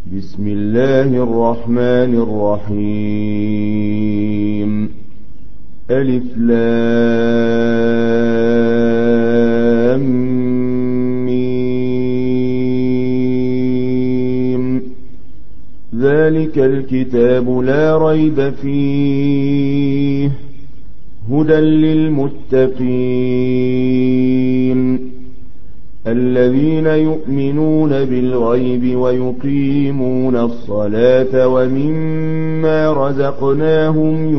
بسم الله الرحمن الرحيم. ألف لام ميم. ذلك الكتاب لا ريب فيه هدى للمتقين الذين يؤمنون بالغيب ويقيمون الصلاة ومما رزقناهم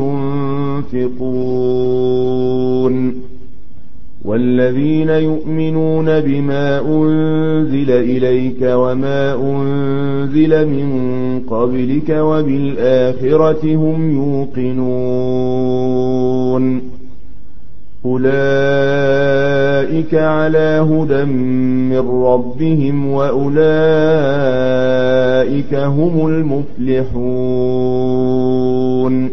ينفقون والذين يؤمنون بما أنزل إليك وما أنزل من قبلك وبالآخرة هم يوقنون أولئك على هدى من ربهم وأولئك هم المفلحون.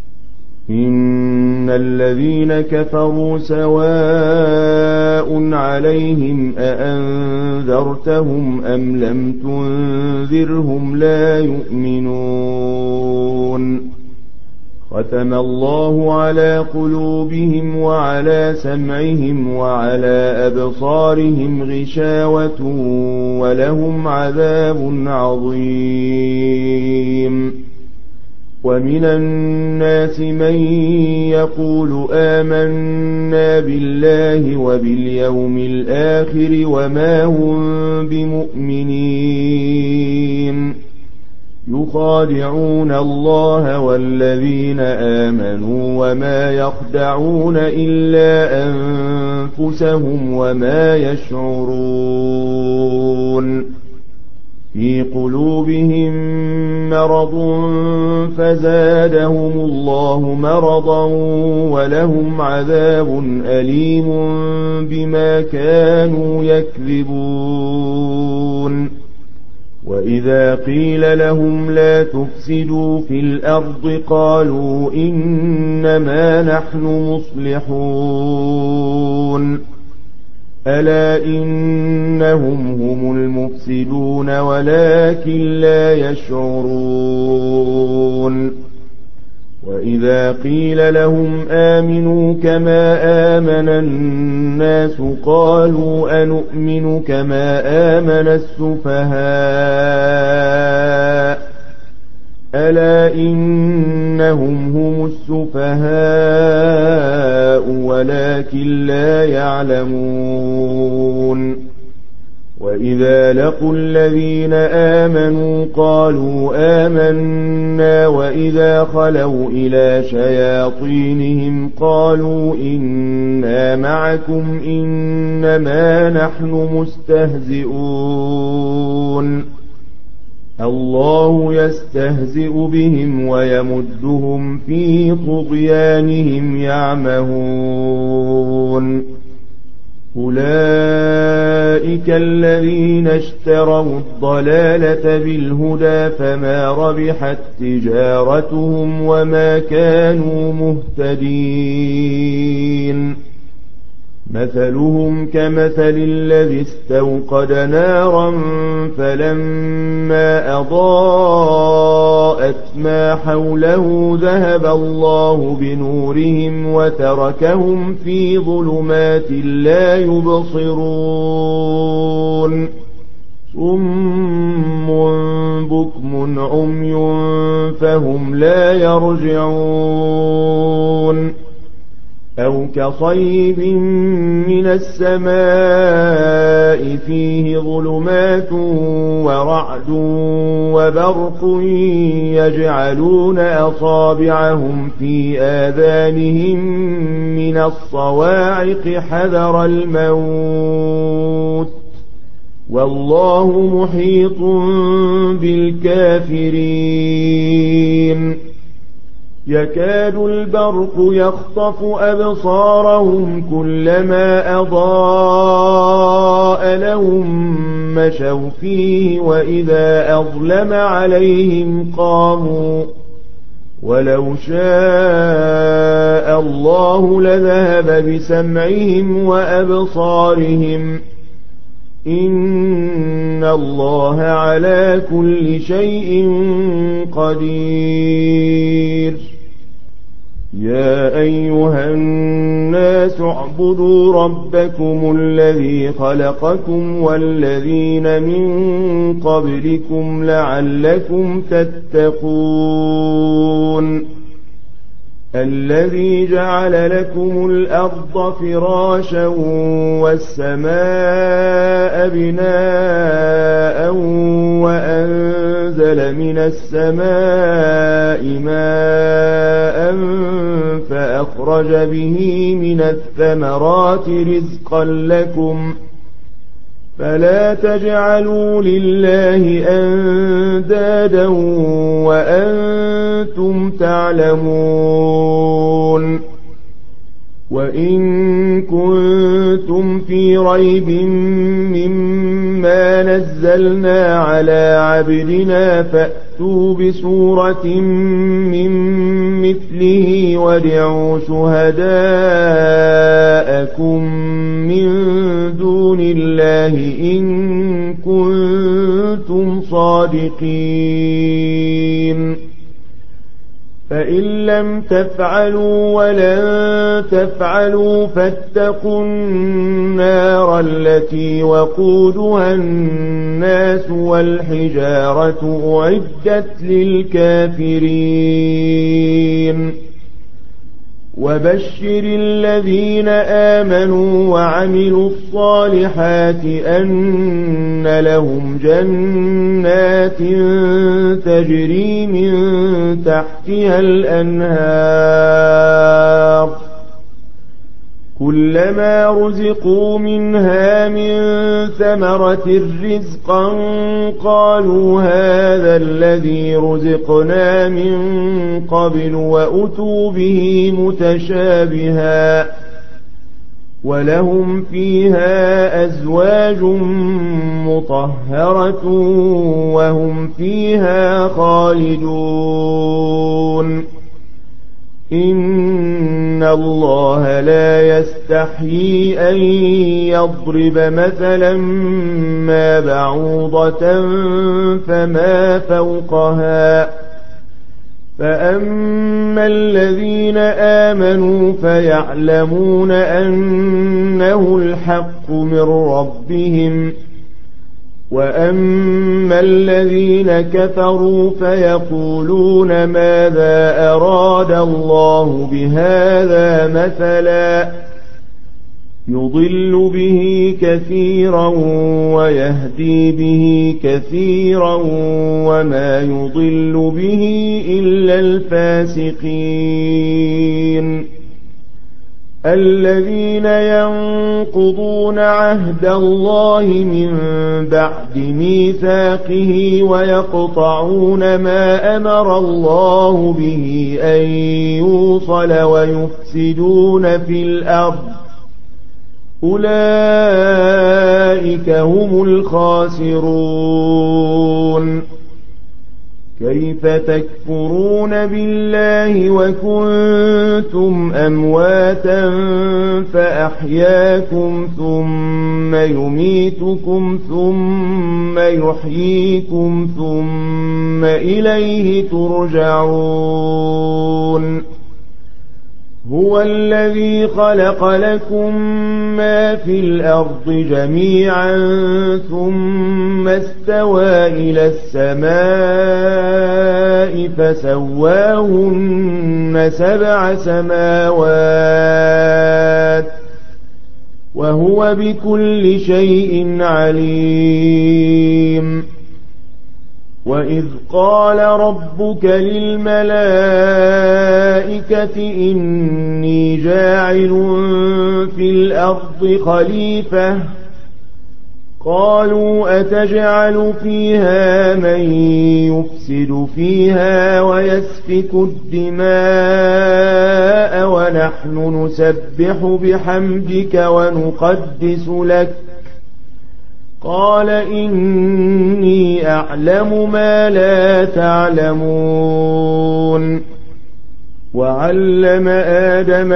إن الذين كفروا سواء عليهم أأنذرتهم أم لم تنذرهم لا يؤمنون. ختم الله على قلوبهم وعلى سمعهم وعلى أبصارهم غشاوة ولهم عذاب عظيم. ومن الناس من يقول آمنا بالله وباليوم الآخر وما هم بمؤمنين يخادعون الله والذين آمنوا وما يخدعون إلا أنفسهم وما يشعرون. في قلوبهم مرض فزادهم الله مرضا ولهم عذاب أليم بما كانوا يكذبون. وإذا قيل لهم لا تفسدوا في الأرض قالوا إنما نحن مصلحون. ألا إنهم هم المفسدون ولكن لا يشعرون. وإذا قيل لهم آمنوا كما آمن الناس قالوا أنؤمن كما آمن السفهاء. ألا إنهم هم السفهاء ولكن لا يعلمون. وإذا لقوا الذين آمنوا قالوا آمنا وإذا خلوا إلى شياطينهم قالوا إنا معكم إنما نحن مستهزئون. الله يستهزئ بهم ويمدهم في طغيانهم يعمهون. أولئك الذين اشتروا الضلالة بالهدى فما ربحت تجارتهم وما كانوا مهتدين. مثلهم كمثل الذي استوقد نارا فلما أضاءت ما حوله ذهب الله بنورهم وتركهم في ظلمات لا يبصرون. صم بكم عمي فهم لا يرجعون. أو كصيب من السماء فيه ظلمات ورعد وبرق يجعلون أصابعهم في آذانهم من الصواعق حذر الموت والله محيط بالكافرين. يكاد البرق يخطف أبصارهم كلما أضاء لهم مشوا فيه وإذا أظلم عليهم قاموا ولو شاء الله لذهب بسمعهم وأبصارهم إن الله على كل شيء قدير. يا أيها الناس اعبدوا ربكم الذي خلقكم والذين من قبلكم لعلكم تتقون. الذي جعل لكم الأرض فراشا والسماء بناء وأنزل من السماء ماء فأخرج به من الثمرات رزقا لكم فلا تجعلوا لله أندادا وأنتم تعلمون. وإن كنتم في ريب مما نزلنا على عبدنا فأتوا بسورة من مثله وادعوا شهداءكم من دون الله إن كنتم صادقين. فإن لم تفعلوا ولن تفعلوا فاتقوا النار التي وقودها الناس والحجارة أعدت للكافرين. وبشر الذين آمنوا وعملوا الصالحات أن لهم جنات تجري من تحتها الأنهار كلما رزقوا منها من ثمرة رزقا قالوا هذا الذي رزقنا من قبل وأتوا به متشابها ولهم فيها أزواج مطهرة وهم فيها خالدون. إن الله لا يستحيي أن يضرب مثلا ما بعوضة فما فوقها فأما الذين آمنوا فيعلمون أنه الحق من ربهم وأما الذين كفروا فيقولون ماذا أراد الله بهذا مثلا يضل به كثيرا ويهدي به كثيرا وما يضل به إلا الفاسقين. الذين ينقضون عهد الله من بعد ميثاقه ويقطعون ما أمر الله به أن يوصل ويفسدون في الأرض أولئك هم الخاسرون. كيف تكفرون بالله وكنتم أمواتا فأحياكم ثم يميتكم ثم يحييكم ثم إليه ترجعون. هو الذي خلق لكم ما في الأرض جميعا ثم استوى إلى السماء فسواهن 7 سماوات وهو بكل شيء عليم. وإذ قال ربك للملائكة إني جاعل في الأرض خليفة قالوا أتجعل فيها من يفسد فيها ويسفك الدماء ونحن نسبح بحمدك ونقدس لك قال إني أعلم ما لا تعلمون. وعلم آدم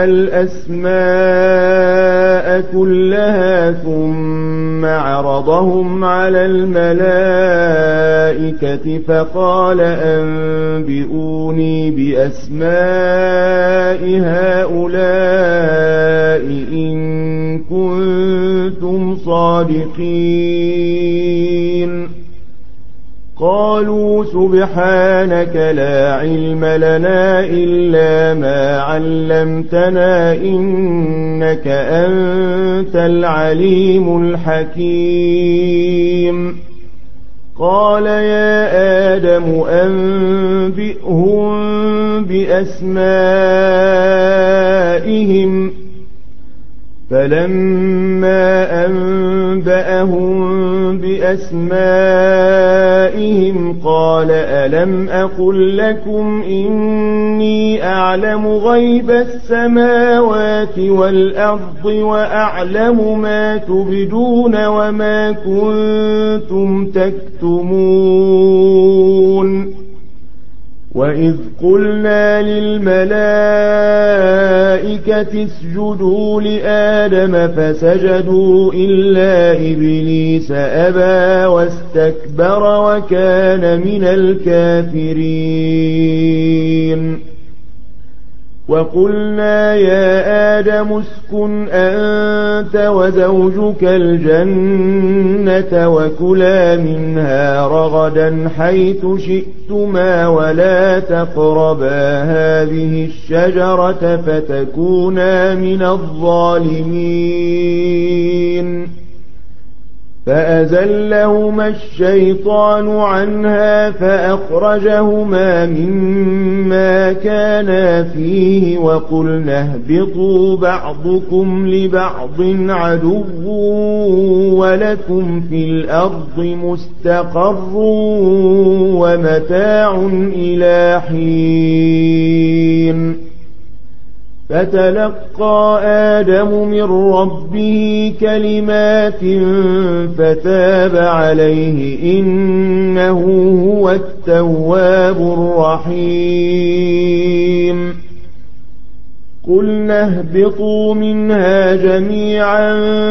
الأسماء كلها ثم عرضهم على الملائكة فقال أنبئوني بأسماء هؤلاء إن كنتم صادقين. قالوا سبحانك لا علم لنا إلا ما علمتنا إنك أنت العليم الحكيم. قال يا آدم أنبئهم بأسمائهم فلما أنبأهم بأسمائهم قال ألم أقل لكم إني أعلم غيب السماوات والأرض وأعلم ما تبدون وما كنتم تكتمون. وإذ قلنا للملائكة اسجدوا لآدم فسجدوا إلا إبليس أبى واستكبر وكان من الكافرين. وقلنا يا آدم اسكن أنت وزوجك الجنة وكلا منها رغدا حيث شئتما ولا تقربا هذه الشجرة فتكونا من الظالمين. فأزلهما الشيطان عنها فأخرجهما مما كانا فيه وقلنا اهبطوا بعضكم لبعض عدو ولكم في الأرض مستقر ومتاع إلى حين. فتلقى آدم من ربه كلمات فتاب عليه إنه هو التواب الرحيم. قلنا اهبطوا منها جميعا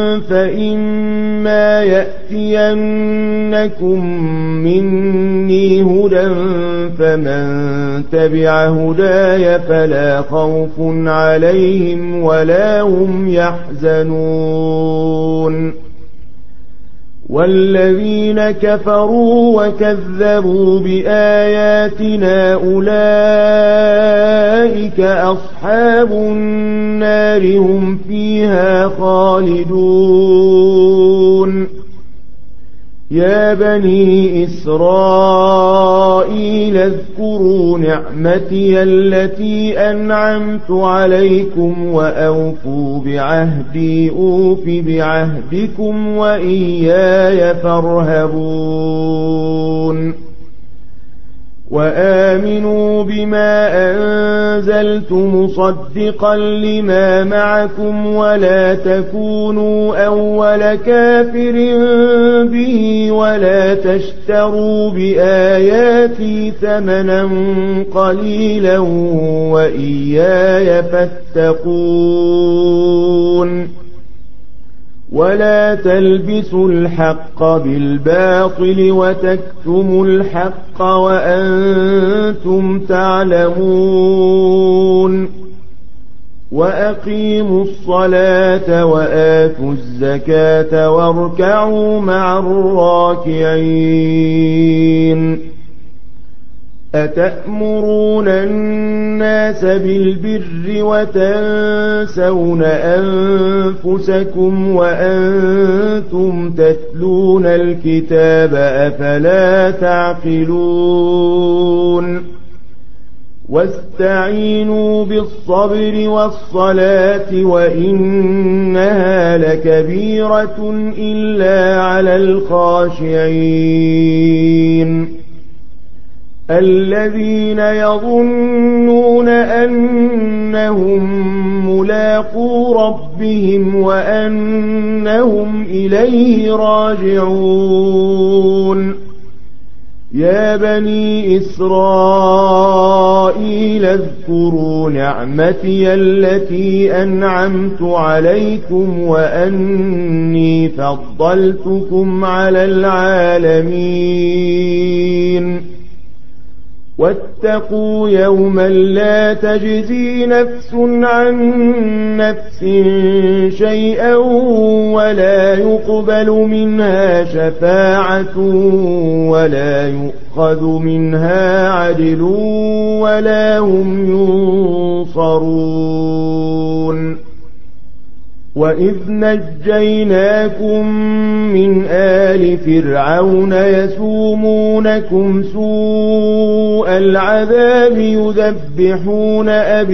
فإما يأتينكم مني هدى فمن تبع هداي فلا خوف عليهم ولا هم يحزنون. والذين كفروا وكذبوا بآياتنا أولئك أصحاب النار هم فيها خالدون. يا بني إسرائيل اذكروا نعمتي التي أنعمت عليكم وأوفوا بعهدي أوف بعهدكم وإياي فارهبون. وآمنوا بما أنزلت مصدقا لما معكم ولا تكونوا أول كافر به ولا تشتروا بآياتي ثمنا قليلا وإياي فاتقون. ولا تلبسوا الحق بالباطل وتكتموا الحق وأنتم تعلمون. وأقيموا الصلاة وآتوا الزكاة واركعوا مع الراكعين. أتأمرون الناس بالبر وتنسون أنفسكم وأنتم تتلون الكتاب أفلا تعقلون. واستعينوا بالصبر والصلاة وإنها لكبيرة إلا على الخاشعين الذين يظنون أنهم ملاقو ربهم وأنهم إليه راجعون. يا بني إسرائيل إسرائيل اذكروا نعمتي التي أنعمت عليكم وأني فضلتكم على العالمين واتقوا يوما لا تجزي نفس عن نفس شيئا ولا يقبل منها شفاعة ولا يؤخذ منها عدل ولا هم ينصرون وإذ نجيناكم من آل فرعون يسومونكم سوء العذاب يذبحون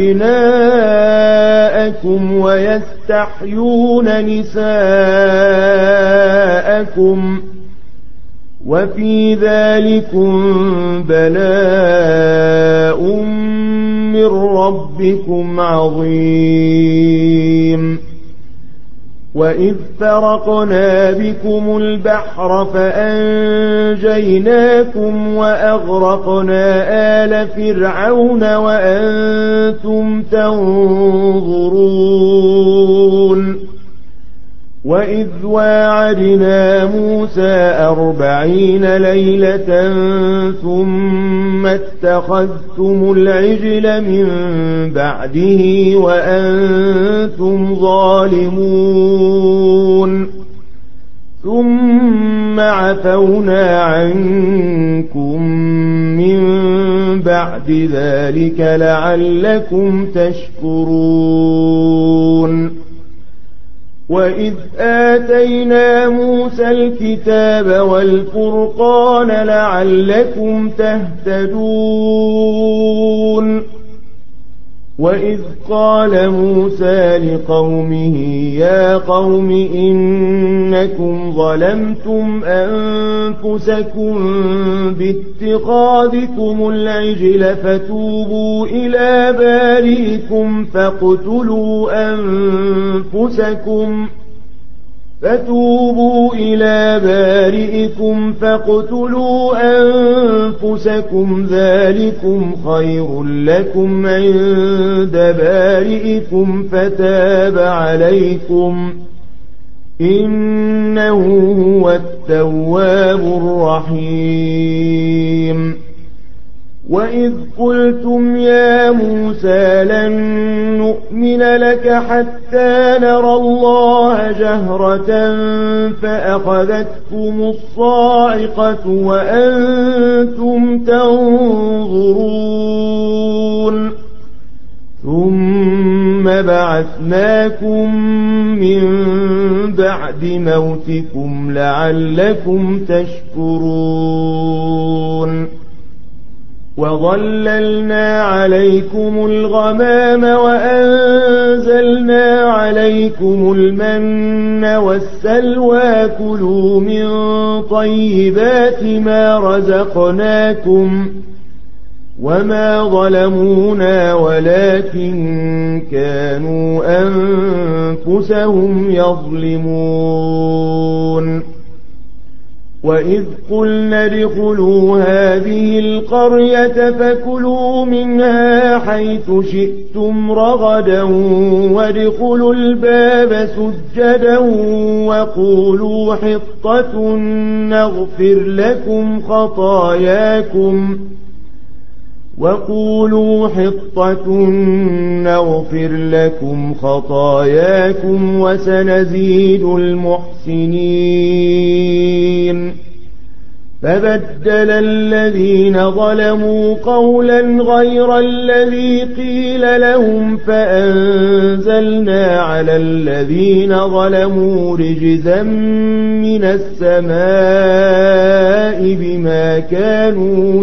أبناءكم ويستحيون نساءكم وفي ذلكم بلاء من ربكم عظيم وإذ فرقنا بكم البحر فأنجيناكم وأغرقنا آل فرعون وأنتم تنظرون وإذ واعدنا موسى 40 ليلة ثم اتخذتم العجل من بعده وأنتم ظالمون ثم عفونا عنكم من بعد ذلك لعلكم تشكرون وإذ آتينا موسى الكتاب والفرقان لعلكم تهتدون وإذ قال موسى لقومه يا قوم إنكم ظلمتم أنفسكم باتخاذكم العجل فتوبوا إلى بارئكم فاقتلوا أنفسكم ذلكم خير لكم عند بارئكم فتاب عليكم إنه هو التواب الرحيم وإذ قلتم يا موسى لن نؤمن لك حتى نرى الله جهرة فأخذتكم الصاعقة وأنتم تنظرون ثم بعثناكم من بعد موتكم لعلكم تشكرون وظللنا عليكم الغمام وأنزلنا عليكم المن والسلوى كلوا من طيبات ما رزقناكم وما ظلمونا ولكن كانوا أنفسهم يظلمون وإذ قلنا ادخلوا هذه القرية فكلوا منها حيث شئتم رغدا وادخلوا الباب سجدا وقولوا حطة نغفر لكم خطاياكم وسنزيد المحسنين فبدل الذين ظلموا قولا غير الذي قيل لهم فأنزلنا على الذين ظلموا رجزا من السماء بما كانوا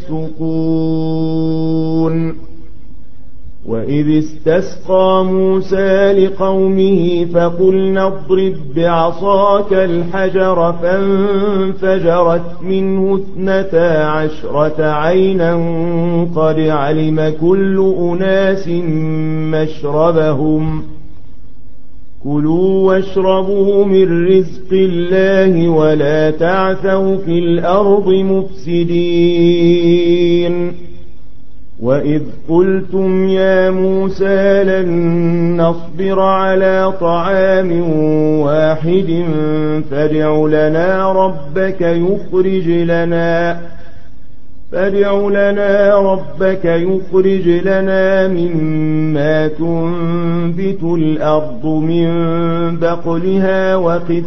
يفسقون وإذ استسقى موسى لقومه فقلنا اضرب بعصاك الحجر فانفجرت منه 12 عينا قد علم كل أناس مشربهم كلوا واشربوا من رزق الله ولا تعثوا في الأرض مفسدين وإذ قلتم يا موسى لن نصبر على طعام واحد فادع لنا ربك يخرج لنا مما تنبت الأرض من بقلها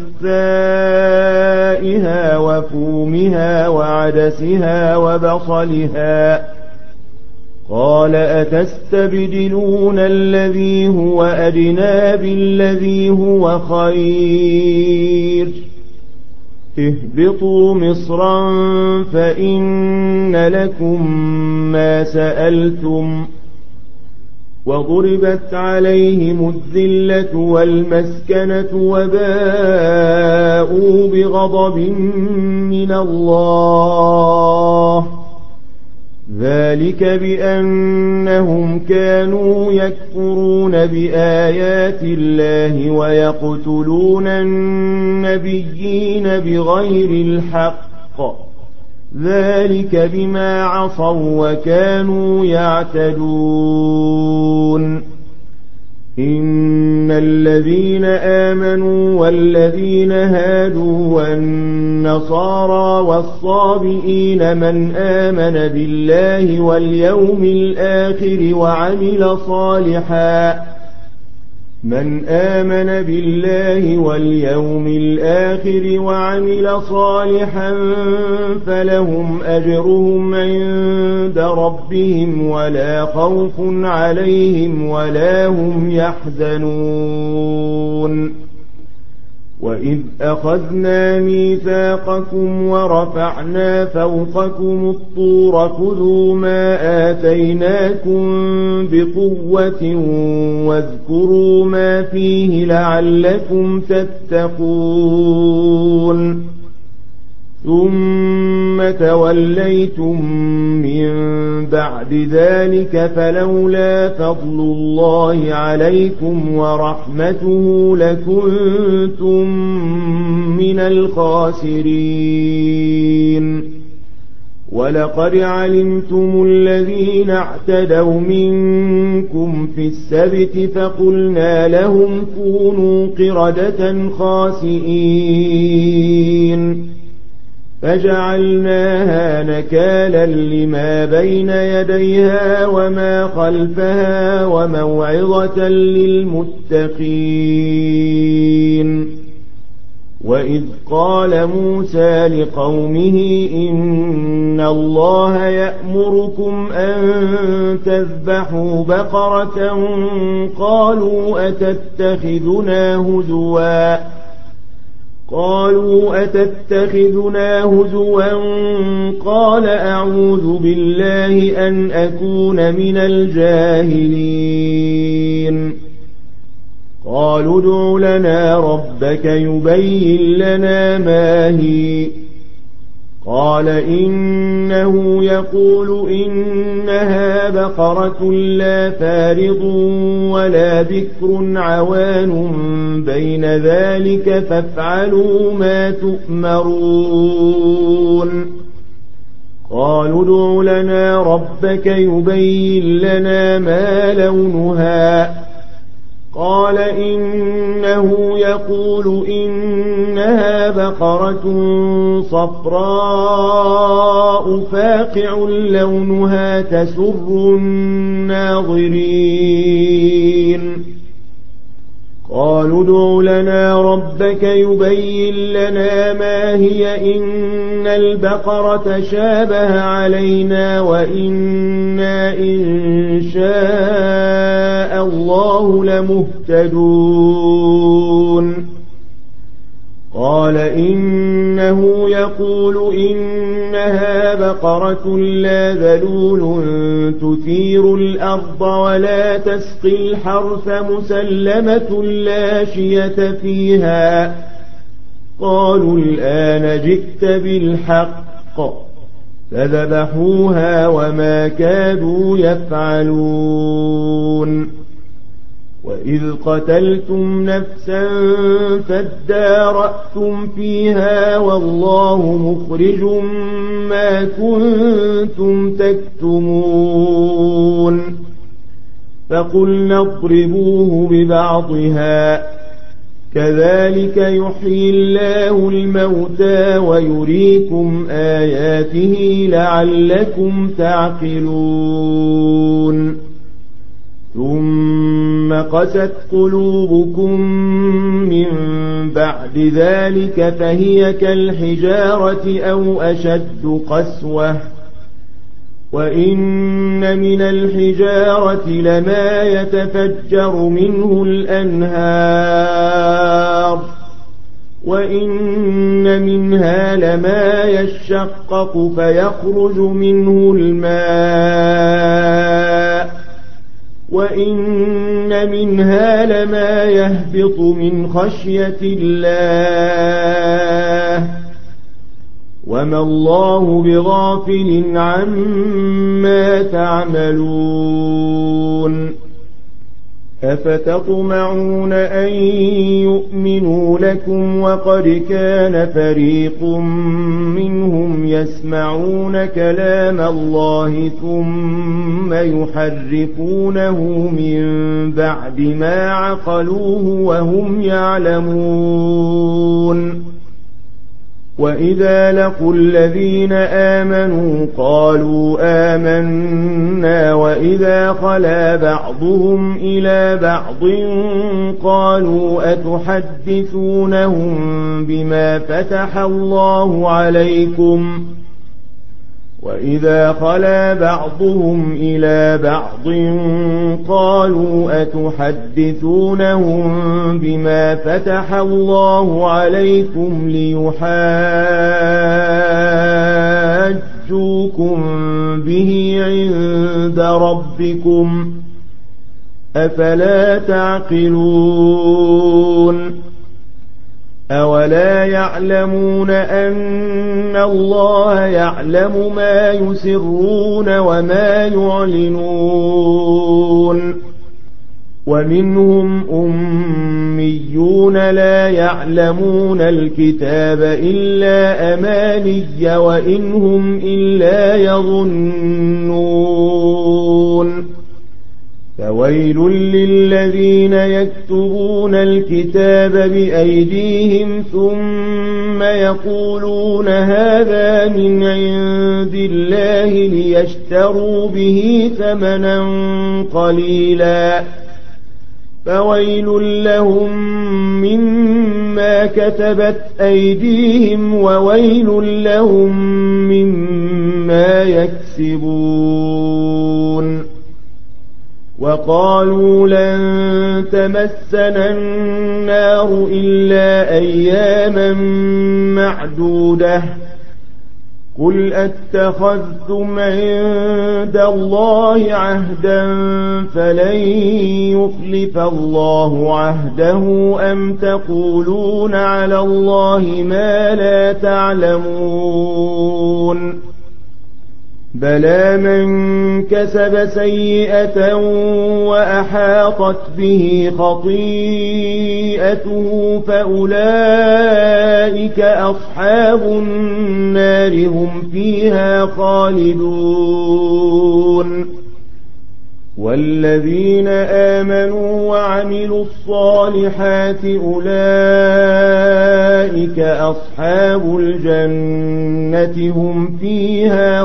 وقثائها وفومها وعدسها وبصلها قال أتستبدلون الذي هو أدنى بالذي هو خير اهبطوا مصرا فإن لكم ما سألتم وضربت عليهم الذلة والمسكنة وباءوا بغضب من الله ذلك بأنهم كانوا يكفرون بآيات الله ويقتلون النبيين بغير الحق ذلك بما عصوا وكانوا يعتدون إن الذين آمنوا والذين هادوا والنصارى والصابئين من آمن بالله واليوم الآخر وعمل صالحا فلهم أجرهم عند ربهم ولا خوف عليهم ولا هم يحزنون وإذ أخذنا ميثاقكم ورفعنا فوقكم الطور خذوا ما آتيناكم بقوة واذكروا ما فيه لعلكم تتقون ثم توليتم من بعد ذلك فلولا فضل الله عليكم ورحمته لكنتم من الخاسرين ولقد علمتم الذين اعتدوا منكم في السبت فقلنا لهم كونوا قردة خاسئين فجعلناها نكالا لما بين يديها وما خلفها وموعظة للمتقين وإذ قال موسى لقومه إن الله يأمركم أن تذبحوا بقرة قالوا أتتخذنا هزوا قال أعوذ بالله أن أكون من الجاهلين قالوا ادع لنا ربك يبين لنا ما هي قال إنه يقول إنها بقرة لا فارض ولا بكر عوان بين ذلك فافعلوا ما تؤمرون قالوا ادع لنا ربك يبين لنا ما لونها قال إنه يقول إنها بقرة صفراء فاقع لونها تسر الناظرين قالوا ادع لنا ربك يبين لنا ما هي إن البقرة شابه علينا وإنا إن شاء الله لمهتدون قال إنه يقول إنها بقرة لا ذلول تثير الأرض ولا تسقي الحرث مسلمة لا شية فيها قالوا الآن جئت بالحق فذبحوها وما كادوا يفعلون وإذ قتلتم نفسا فادارأتم فيها والله مخرج ما كنتم تكتمون فقلنا اضربوه ببعضها كذلك يحيي الله الموتى ويريكم آياته لعلكم تعقلون ثم قست قلوبكم من بعد ذلك فهي كالحجارة أو أشد قسوة وإن من الحجارة لما يتفجر منه الأنهار وإن منها لما يشقق فيخرج منه الماء وإن منها لما يهبط من خشية الله وما الله بغافل عما تعملون أفتطمعون أن يؤمنوا لكم وقد كان فريق منهم يسمعون كلام الله ثم يحرفونه من بعد ما عقلوه وهم يعلمون وإذا لقوا الذين آمنوا قالوا آمنا وإذا خلا بعضهم إلى بعض قالوا أتحدثونهم بما فتح الله عليكم وإذا خلا بعضهم إلى بعض قالوا أتحدثونهم بما فتح الله عليكم ليحاجوكم به عند ربكم أفلا تعقلون أولا يعلمون أن الله يعلم ما يسرون وما يعلنون ومنهم أميون لا يعلمون الكتاب إلا أماني وإنهم إلا يظنون فويل للذين يكتبون الكتاب بأيديهم ثم يقولون هذا من عند الله ليشتروا به ثمنا قليلا فويل لهم مما كتبت أيديهم وويل لهم مما يكسبون وقالوا لن تمسنا النار إلا أياما معدودة قل أتخذتم عند الله عهدا فلن يخلف الله عهده أم تقولون على الله ما لا تعلمون بلى من كسب سيئة وأحاطت به خطيئته فأولئك أصحاب النار هم فيها خالدون والذين آمنوا وعملوا الصالحات أولئك أصحاب الجنة هم فيها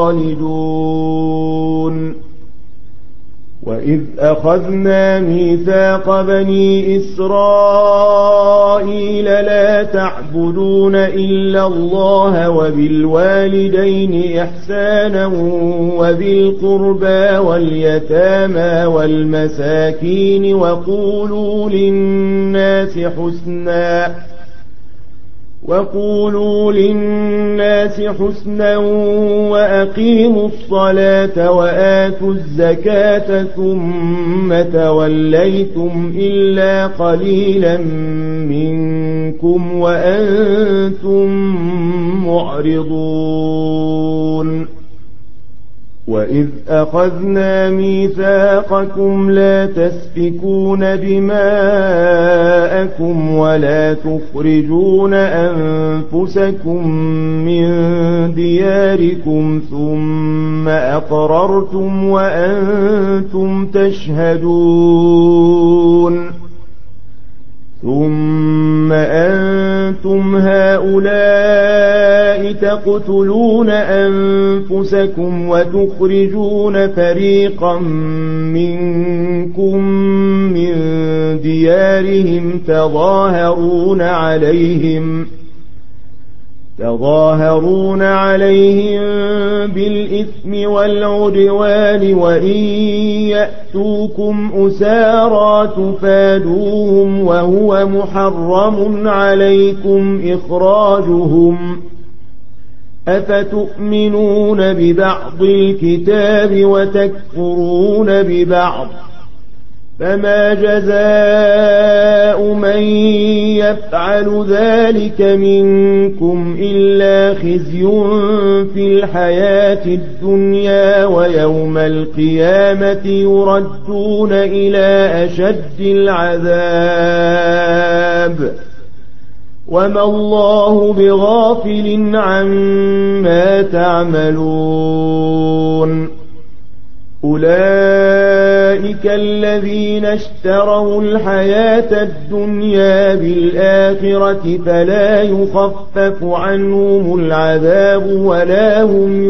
خالدون وإذ أخذنا ميثاق بني إسرائيل لا تعبدون إلا الله وبالوالدين إحسانا وذي القربى واليتامى والمساكين وقولوا للناس حسنا وأقيموا الصلاة وآتوا الزكاة ثم توليتم إلا قليلا منكم وأنتم معرضون وإذ أخذنا ميثاقكم لا تسفكون دماءكم ولا تخرجون أنفسكم من دياركم ثم أقررتم وأنتم تشهدون ثم أنتم هؤلاء تقتلون أنفسكم وتخرجون فريقا منكم من ديارهم تظاهرون عليهم بالإثم والعدوان وإن يأتوكم أسارى تفادوهم وهو محرم عليكم إخراجهم أفتؤمنون ببعض الكتاب وتكفرون ببعض فما جزاء من يفعل ذلك منكم إلا خزي في الحياة الدنيا ويوم القيامة يردون إلى أشد العذاب وما الله بغافل عما تعملون أولئك الذين اشتروا الحياة الدنيا بالآخرة فلا يخفف عنهم العذاب ولا هم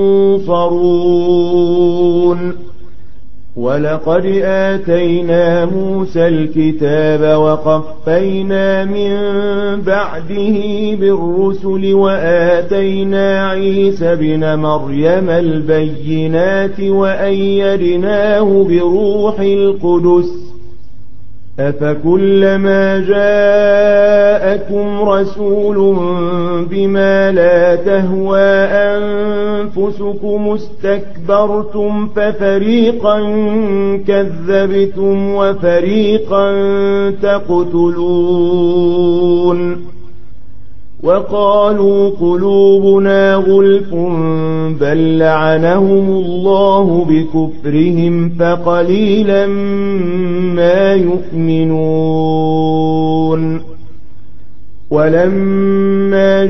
ينصرون ولقد آتينا موسى الكتاب وقفينا من بعده بالرسل وآتينا عيسى بن مريم البينات وأيدناه بروح القدس أفكلما جاءكم رسول بما لا تهوى أنفسكم استكبرتم ففريقا كذبتم وفريقا تقتلون وقالوا قلوبنا غلف بل لعنهم الله بكفرهم فقليلا ما يؤمنون ولما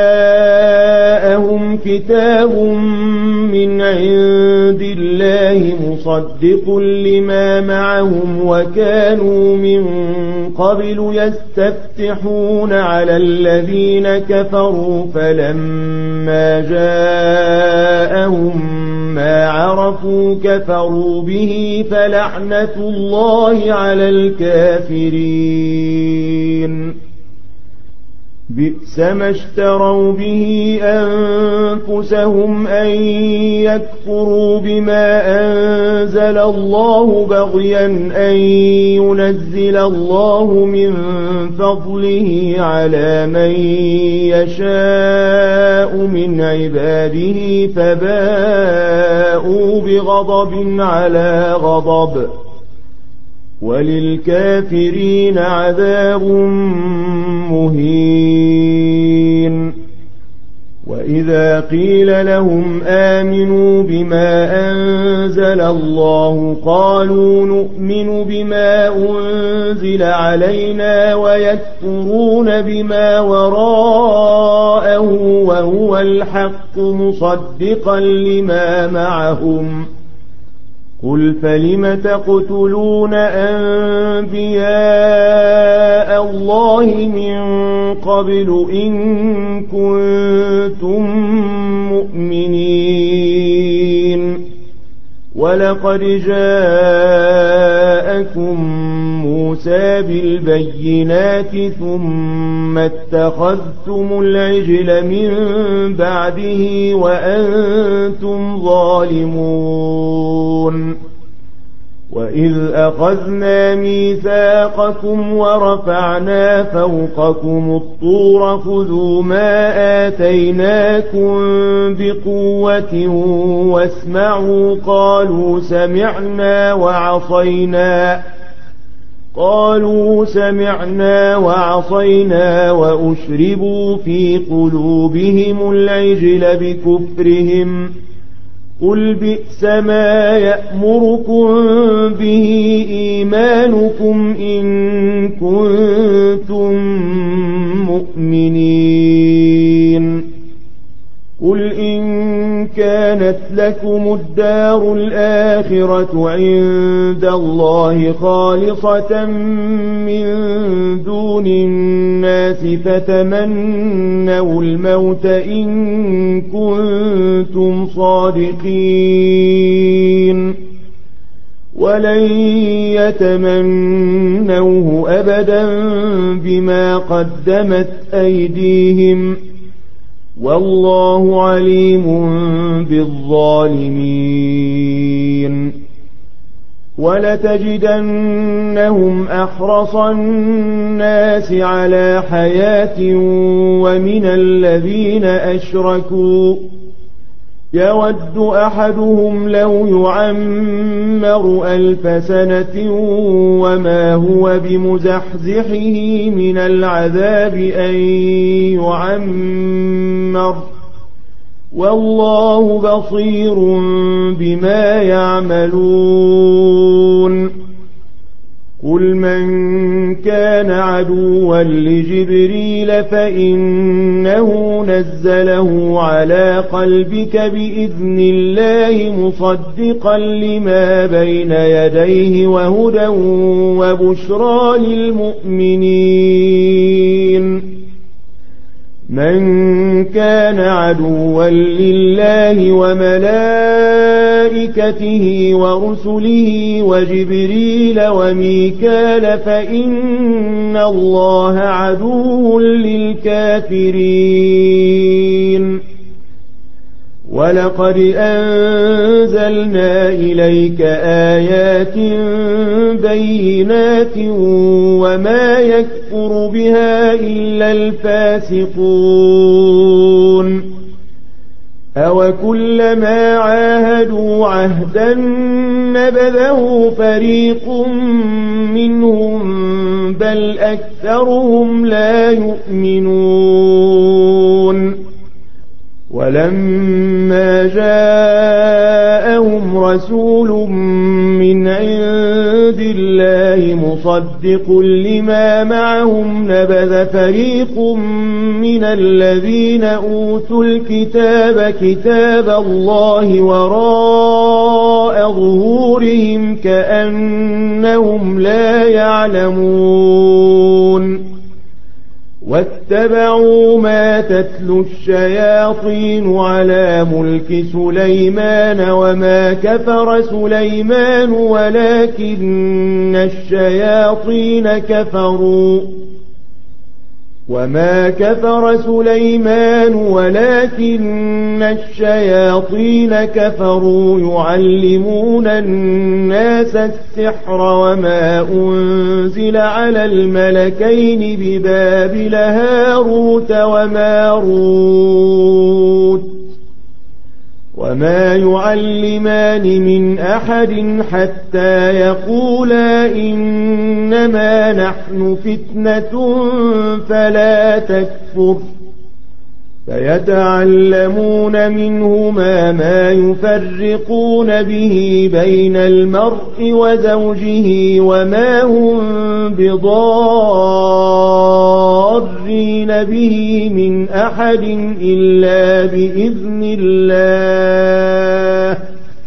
جاءهم كتاب من عند الله مصدق لما معهم وكانوا من قبل يستفتحون على الذين كفروا فلما جاءهم ما عرفوا كفروا به فلعنة الله على الكافرين بئس ما اشتروا به أنفسهم أن يكفروا بما أنزل الله بغيا أن ينزل الله من فضله على من يشاء من عباده فباءوا بغضب على غضب وللكافرين عذاب مهين وإذا قيل لهم آمنوا بما أنزل الله قالوا نؤمن بما أنزل علينا ويكفرون بما وراءه وهو الحق مصدقا لما معهم قل فلم تقتلون أنبياء الله من قبل إن كنتم مؤمنين ولقد جاءكم موسى بالبينات ثم اتخذتم العجل من بعده وأنتم ظالمون وإذ أخذنا ميثاقكم ورفعنا فوقكم الطور خذوا ما آتيناكم بقوة واسمعوا قالوا سمعنا وعصينا وأشربوا في قلوبهم العجل بكفرهم قل بئس ما يأمركم به إيمانكم إن كنتم مؤمنين. قل إن كانت لكم الدار الآخرة عند الله خالصة من دون الناس فتمنوا الموت إن كنتم صادقين ولن يتمنوه أبدا بما قدمت أيديهم والله عليم بالظالمين. ولتجدنهم أحرص الناس على حياة ومن الذين أشركوا يود أحدهم لو يعمر 1000 سنة وما هو بمزحزحه من العذاب أن يعمر والله بصير بما يعملون. قل من كان عدوا لجبريل فإنه نزله على قلبك بإذن الله مصدقا لما بين يديه وهدى وبشرى للمؤمنين. من كان عدوا لله وملائكته ورسله وجبريل وميكال فإن الله عدو للكافرين. ولقد أنزلنا إليك آيات بينات وما يكفر بها إلا الفاسقون. أوكلما عاهدوا عهدا نبذه فريق منهم بل أكثرهم لا يؤمنون. ولما جاءهم رسول من عند الله مصدق لما معهم نبذ فريق من الذين أوتوا الكتاب كتاب الله وراء ظهورهم كأنهم لا يعلمون. واتبعوا ما تتلو الشياطين على ملك سليمان وما كفر سليمان ولكن الشياطين كفروا يعلمون الناس السحر وما أنزل على الملكين ببابل هاروت وماروت وما يعلمان من أحد حتى يقولا إنما نحن فتنة فلا تكفر فيتعلمون منهما ما يفرقون به بين المرء وزوجه وما هم بضارين به من أحد إلا بإذن الله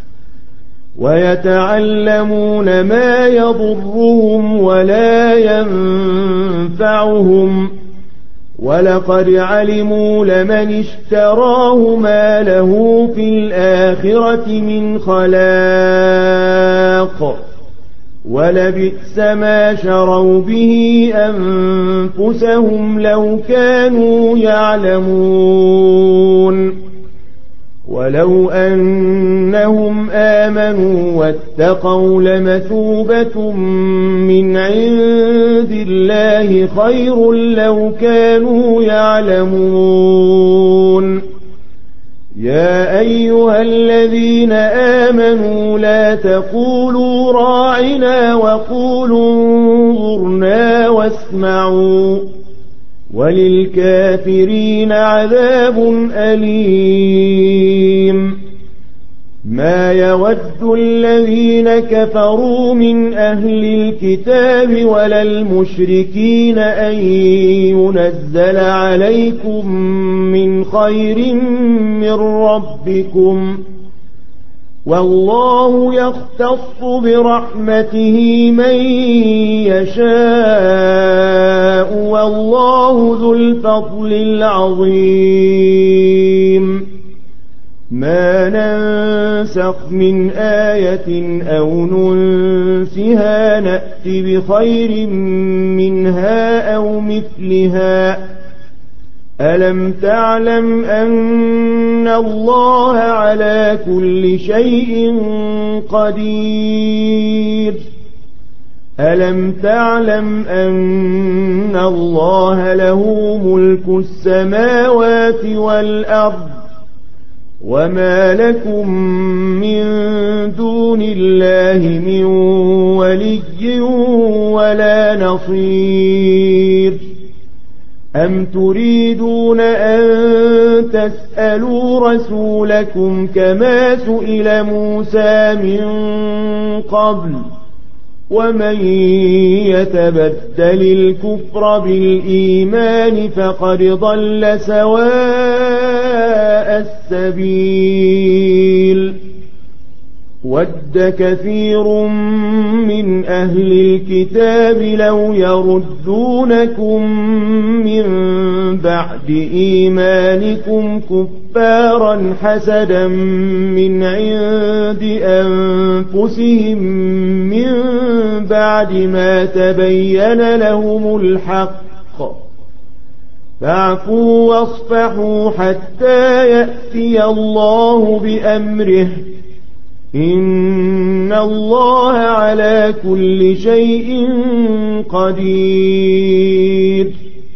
ويتعلمون ما يضرهم ولا ينفعهم ولقد علموا لمن اشتراه ما له في الآخرة من خلاق ولبئس ما شروا به أنفسهم لو كانوا يعلمون. ولو أنهم آمنوا واتقوا لمثوبة من عند الله خير لو كانوا يعلمون. يا أيها الذين آمنوا لا تقولوا راعنا وقولوا انظرنا واسمعوا وللكافرين عذاب أليم. ما يود الذين كفروا من أهل الكتاب ولا المشركين أن ينزل عليكم من خير من ربكم، والله يختص برحمته من يشاء، والله ذو الفضل العظيم. ما ننسخ من آية أو ننسها نأت بخير منها أو مثلها. ألم تعلم أن الله على كل شيء قدير؟ ألم تعلم أن الله له ملك السماوات والأرض، وما لكم من دون الله من ولي ولا نصير؟ أم تريدون أن تسألوا رسولكم كما سئل موسى من قبل؟ ومن يتبدل الكفر بالإيمان فقد ضل سواء السبيل. ود كثير من أهل الكتاب لو يردونكم من بعد إيمانكم كفارا حسدا من عند أنفسهم من بعد ما تبين لهم الحق، فاعفوا واصفحوا حتى يأتي الله بأمره، إن الله على كل شيء قدير.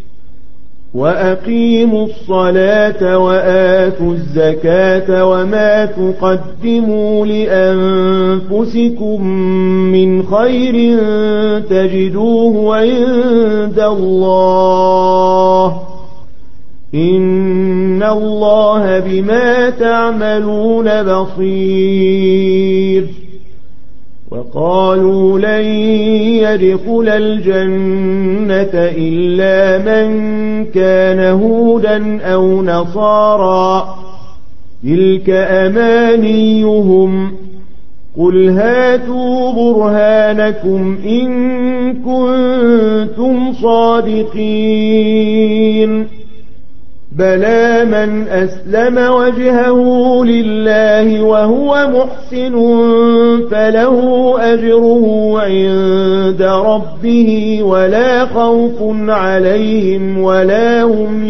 وأقيموا الصلاة وآتوا الزكاة وما تقدموا لأنفسكم من خير تجدوه عند الله، إن الله بما تعملون بصير. وقالوا لن يدخل الجنة إلا من كان هودا أو نصارى، تلك أمانيهم، قل هاتوا برهانكم إن كنتم صادقين. بلى من أسلم وجهه لله وهو محسن فله أجره عند ربه ولا خوف عليهم ولا هم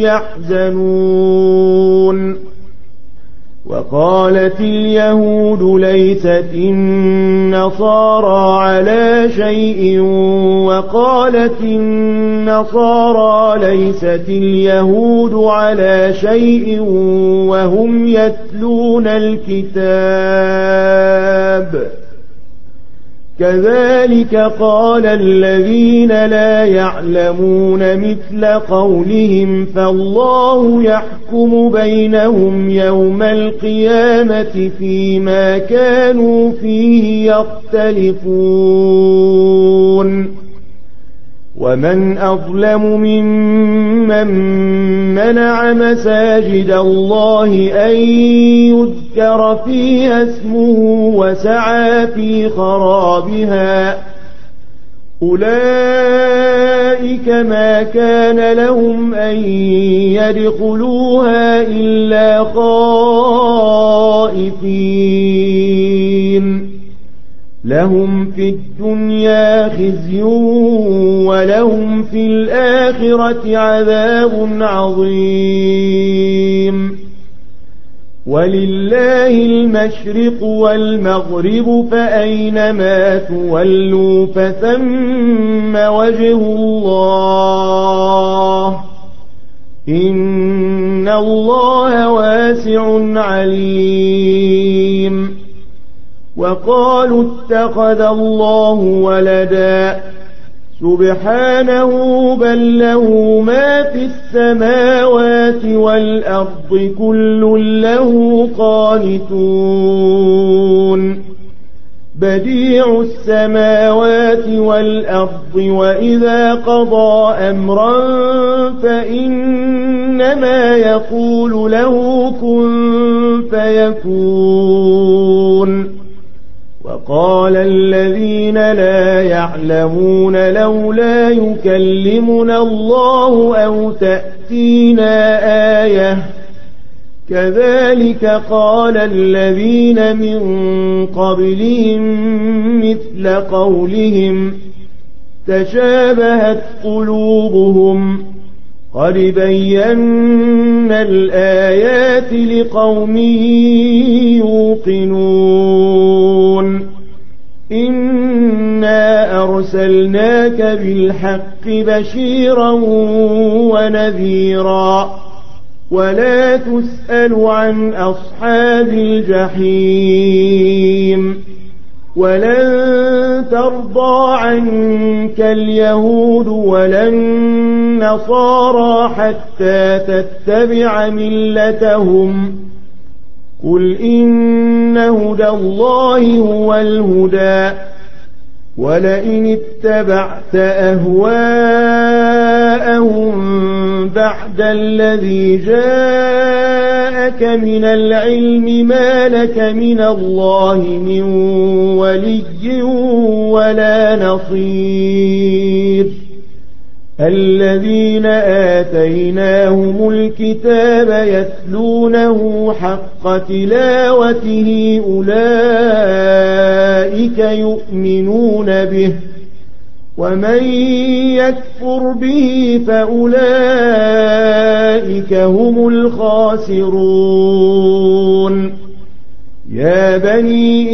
يحزنون. وقالت اليهود ليست النصارى على شيء، وقالت النصارى ليست اليهود على شيء وهم يتلون الكتاب. كذلك قال الذين لا يعلمون مثل قولهم، فالله يحكم بينهم يوم القيامة فيما كانوا فيه يختلفون. ومن أظلم ممن منع مساجد الله أن يذكر فيها اسمه وسعى في خرابها، أولئك ما كان لهم أن يدخلوها إلا خائفين، لهم في الدنيا خزي ولهم في الآخرة عذاب عظيم. ولله المشرق والمغرب فأينما تولوا فثم وجه الله، إن الله واسع عليم. وقالوا اتخذ الله ولدا سبحانه بل له ما في السماوات والأرض كل له قانتون بديع السماوات والأرض وإذا قضى أمرا فإنما يقول له كن فيكون وقال الذين لا يعلمون لولا يكلمنا الله أو تأتينا آية كذلك قال الذين من قبلهم مثل قولهم تشابهت قلوبهم قد بينا الآيات لقوم يوقنون إنا أرسلناك بالحق بشيرا ونذيرا ولا تسأل عن أصحاب الجحيم ولن ترضى عنك اليهود ولا النصارى حتى تتبع ملتهم قل إن هدى الله هو الهدى ولئن اتبعت أهواءهم بعد الذي جاءك من العلم ما لك من الله من ولي ولا نصير الذين آتيناهم الكتاب يتلونه حق تلاوته أولئك يؤمنون به ومن يكفر به فأولئك هم الخاسرون يا بني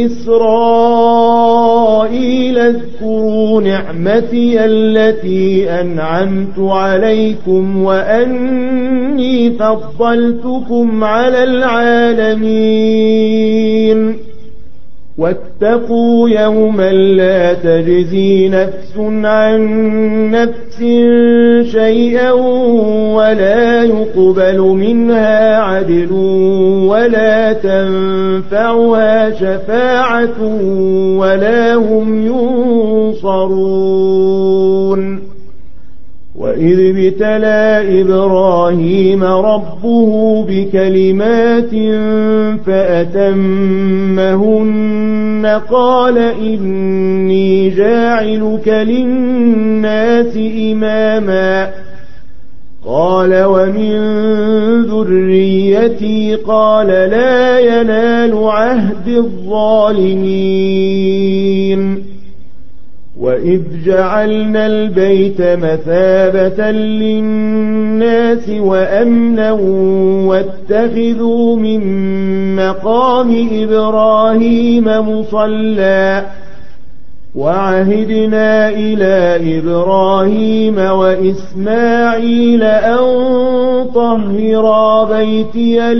إسرائيل اذكروا نعمتي التي أنعمت عليكم وأني فضلتكم على العالمين واتقوا يوما لا تجزي نفس عن نفس شيئا ولا يقبل منها عدل ولا تنفعها شفاعة ولا هم ينصرون وإذ ابتلى إبراهيم ربه بكلمات فأتمهن قال إني جاعلك للناس إماما قال ومن ذريتي قال لا ينال عهد الظالمين وإذ جعلنا البيت مثابة للناس وأمنا واتخذوا من مقام إبراهيم مصلى وعهدنا إلى إبراهيم وإسماعيل أن طهرا بيتي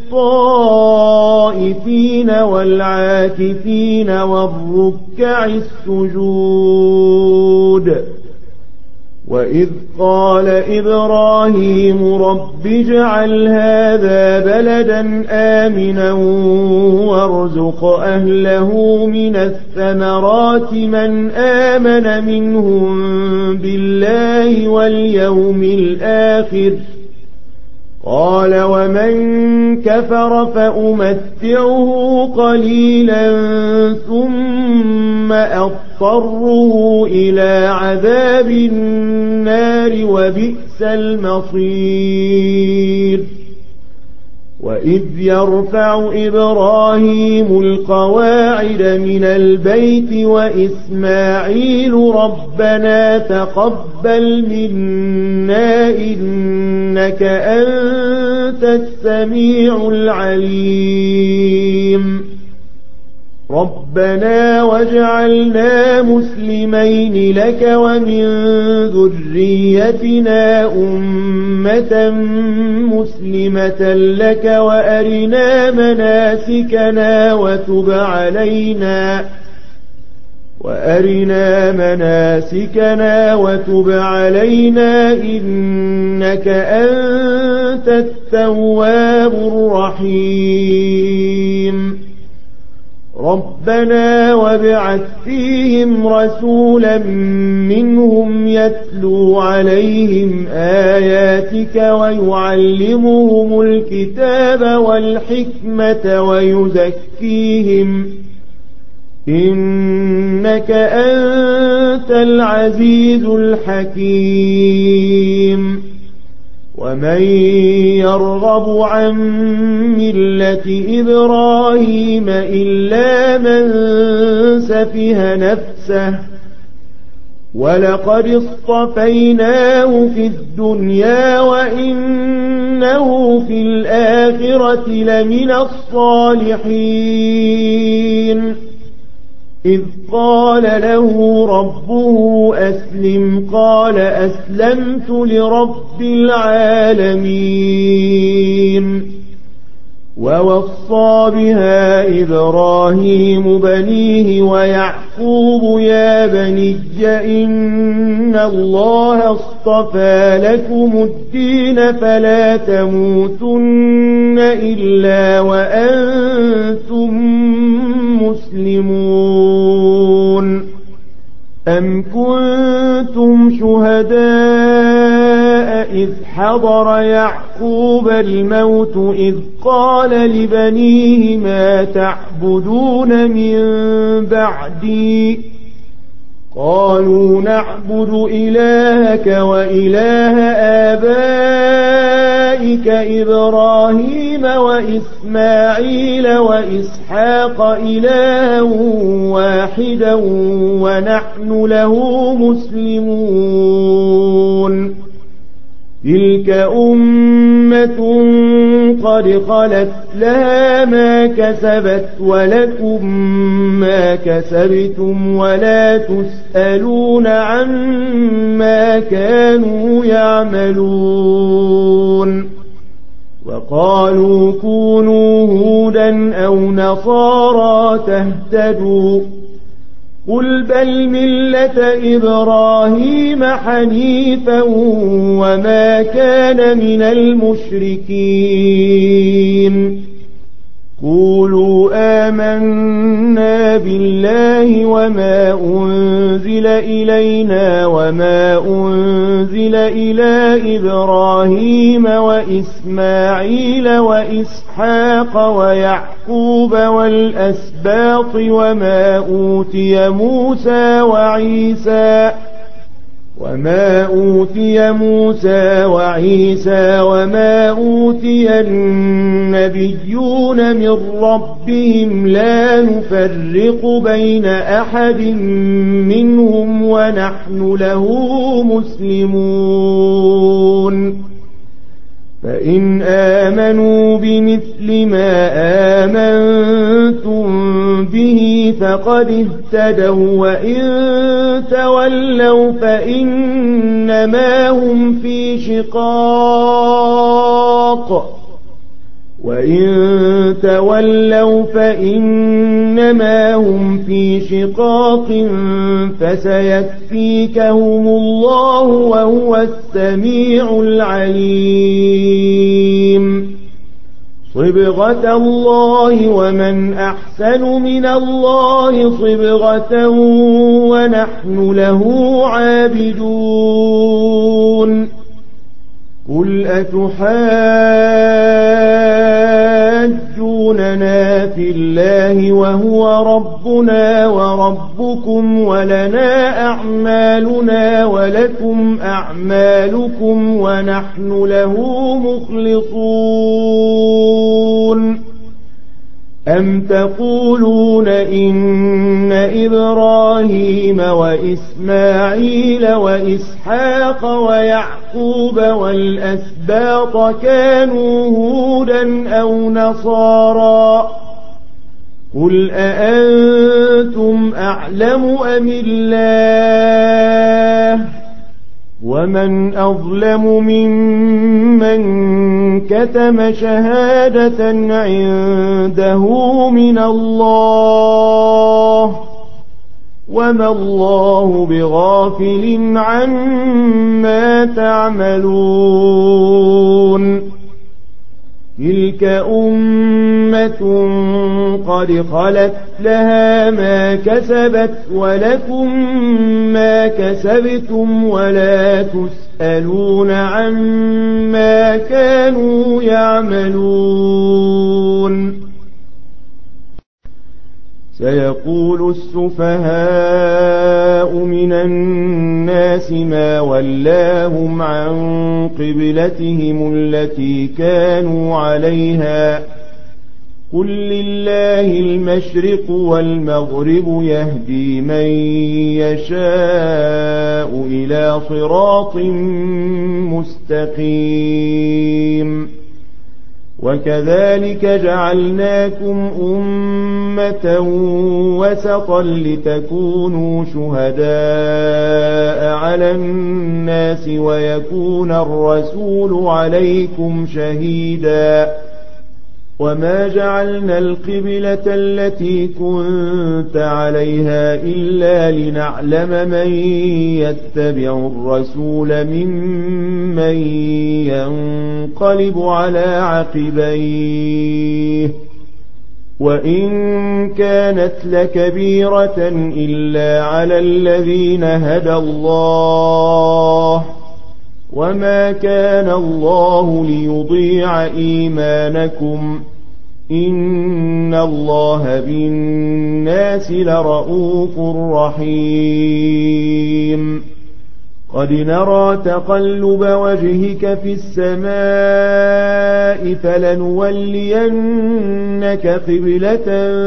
للطائفين والعاكفين والركع السجود وإذ قال إبراهيم رب اجعل هذا بلدا آمنا وارزق أهله من الثمرات من آمن منهم بالله واليوم الآخر قال ومن كفر فأمتعه قليلا ثم أضطره إلى عذاب النار وبئس المصير وإذ يرفع إبراهيم القواعد من البيت وإسماعيل ربنا تقبل منا إنك أنت السميع العليم ربنا واجعلنا مسلمين لك ومن ذريتنا أمة مسلمة لك وأرنا مناسكنا وأرنا مناسكنا وتب علينا إنك أنت التواب الرحيم ربنا وابعث فيهم رسولا منهم يتلو عليهم آياتك ويعلمهم الكتاب والحكمة ويزكيهم إنك أنت العزيز الحكيم ومن يرغب عن ملة إبراهيم إلا من سفه نفسه ولقد اصطفيناه في الدنيا وإنه في الآخرة لمن الصالحين إذ قال له ربه أسلم قال أسلمت لرب العالمين ووصى بها إبراهيم بنيه ويعقوب يا بني إن الله اصطفى لكم الدين فلا تموتن إلا وأنتم مسلمون أم كنتم شهداء إذ حضر يعقوب الموت إذ قال لبنيه ما تعبدون من بعدي قالوا نعبد إلهك وإله آبائك إبراهيم وإسماعيل وإسحاق إلها واحدا ونحن له مسلمون تلك أمة قد خلت لها ما كسبت ولكم ما كسبتم ولا تسألون عما كانوا يعملون وقالوا كونوا هودا أو نصارى تهتدوا قل بل ملة إبراهيم حنيفا وما كان من المشركين قولوا آمنا بالله وما أنزل إلينا وما أنزل إلى إبراهيم وإسماعيل وإسحاق ويعقوب والأسباط وما أوتي موسى وعيسى وما أوتي النبيون من ربهم لا نفرق بين أحد منهم ونحن له مسلمون فإن آمنوا بمثل ما آمنتم به فقد اهتدوا وإن تولوا فإنما هم في شقاق فسيكفيكهم الله وهو السميع العليم صبغة الله ومن أحسن من الله صبغة ونحن له عابدون قل أتحاجوننا في الله وهو ربنا وربكم ولنا أعمالنا ولكم أعمالكم ونحن له مخلصون أم تقولون إن إبراهيم وإسماعيل وإسحاق ويعقوب والأسباط كانوا هودا أو نصارى قل أأنتم أعلم أم الله ومن أظلم ممن كتم شهادة عنده من الله وما الله بغافل عما تعملون تلك أمة قد خلت لها ما كسبت ولكم ما كسبتم ولا تسألون عما كانوا يعملون سيقول السفهاء من الناس ما ولاهم عن قبلتهم التي كانوا عليها قل لله المشرق والمغرب يهدي من يشاء إلى صراط مستقيم وكذلك جعلناكم أمة وسطا لتكونوا شهداء على الناس ويكون الرسول عليكم شهيدا وما جعلنا القبلة التي كنت عليها إلا لنعلم من يتبع الرسول ممن ينقلب على عقبيه وإن كانت لكبيرة إلا على الذين هدى الله وما كان الله ليضيع إيمانكم إن الله بالناس لرءوف رحيم قد نرى تقلب وجهك في السماء فلنولينك قبلة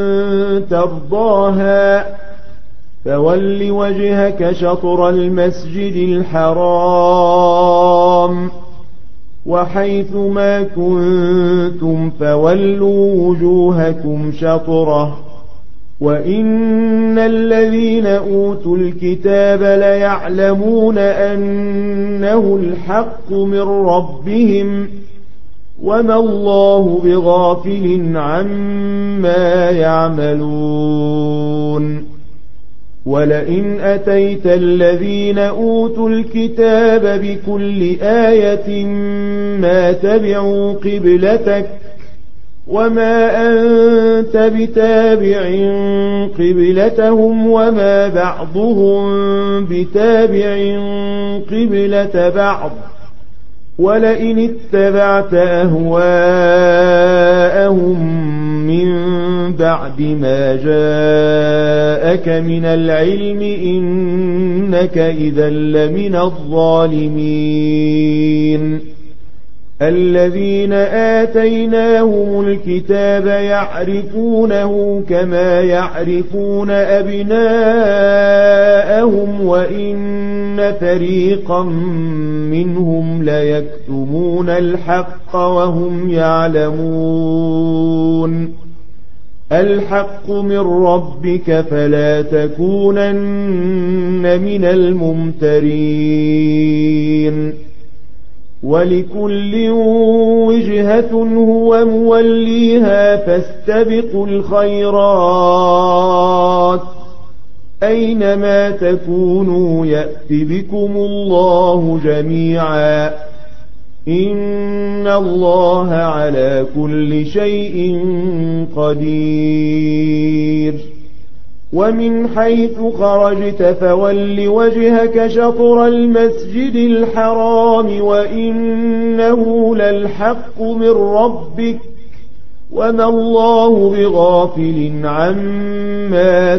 ترضاها فول وجهك شطر المسجد الحرام وحيث ما كنتم فولوا وجوهكم شطره وإن الذين أوتوا الكتاب ليعلمون أنه الحق من ربهم وما الله بغافل عما يعملون ولئن أتيت الذين أوتوا الكتاب بكل آية ما تبعوا قبلتك وما أنت بتابع قبلتهم وما بعضهم بتابع قبلة بعض ولئن اتبعت أهواءهم من بعد ما جاءك من العلم إنك إذا لمن الظالمين الذين آتيناهم الكتاب يعرفونه كما يعرفون أبناءهم وإن فريقا منهم ليكتمون الحق وهم يعلمون الحق من ربك فلا تكونن من الممترين ولكل وجهة هو موليها فاستبقوا الخيرات أينما تكونوا يأت بكم الله جميعا إن الله على كل شيء قدير ومن حيث خرجت فول وجهك شطر المسجد الحرام وإنه للحق من ربك وما الله بغافل عما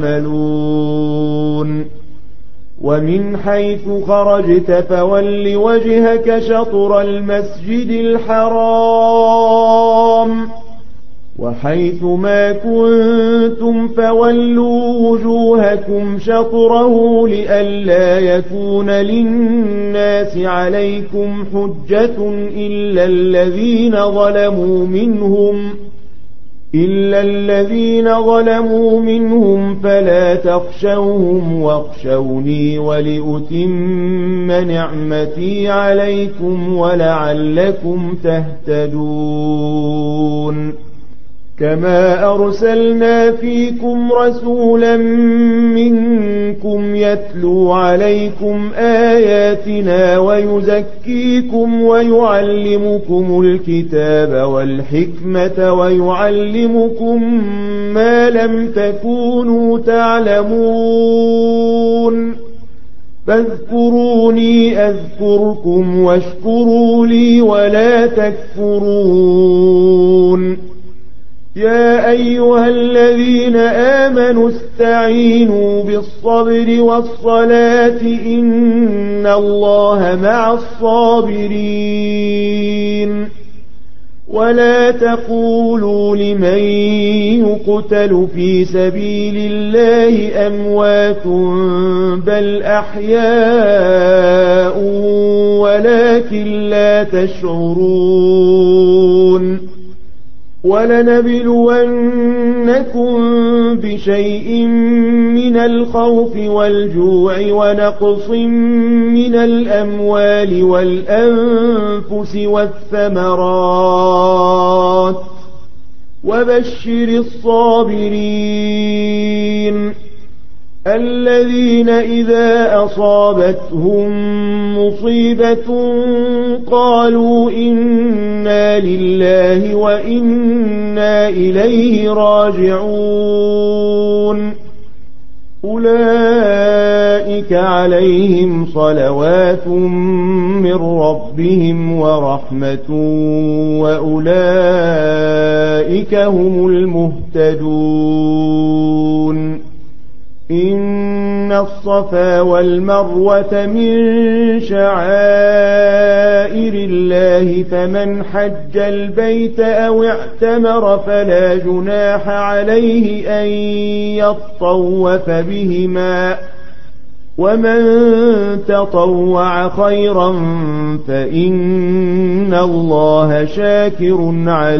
تعملون ومن حيث خرجت فول وجهك شطر المسجد الحرام وحيث ما كنتم فولوا وجوهكم شطره لئلا يكون للناس عليكم حجة إلا الذين ظلموا منهم فلا تخشوهم واخشوني ولأتم نعمتي عليكم ولعلكم تهتدون كما أرسلنا فيكم رسولا منكم يتلو عليكم آياتنا ويزكيكم ويعلمكم الكتاب والحكمة ويعلمكم ما لم تكونوا تعلمون فاذكروني أذكركم واشكروا لي ولا تكفرون يا أيها الذين آمنوا استعينوا بالصبر والصلاة إن الله مع الصابرين ولا تقولوا لمن يقتل في سبيل الله أموات بل أحياء ولكن لا تشعرون ولنبلونكم بشيء من الخوف والجوع ونقص من الأموال والأنفس والثمرات وبشر الصابرين الذين إذا أصابتهم مصيبة قالوا إنا لله وإنا إليه راجعون أولئك عليهم صلوات من ربهم ورحمة وأولئك هم المهتدون إن الصفا والمروة من شعائر الله فمن حج البيت أو اعتمر فلا جناح عليه أن يطوف بهما ومن تطوع خيرا فإن الله شاكر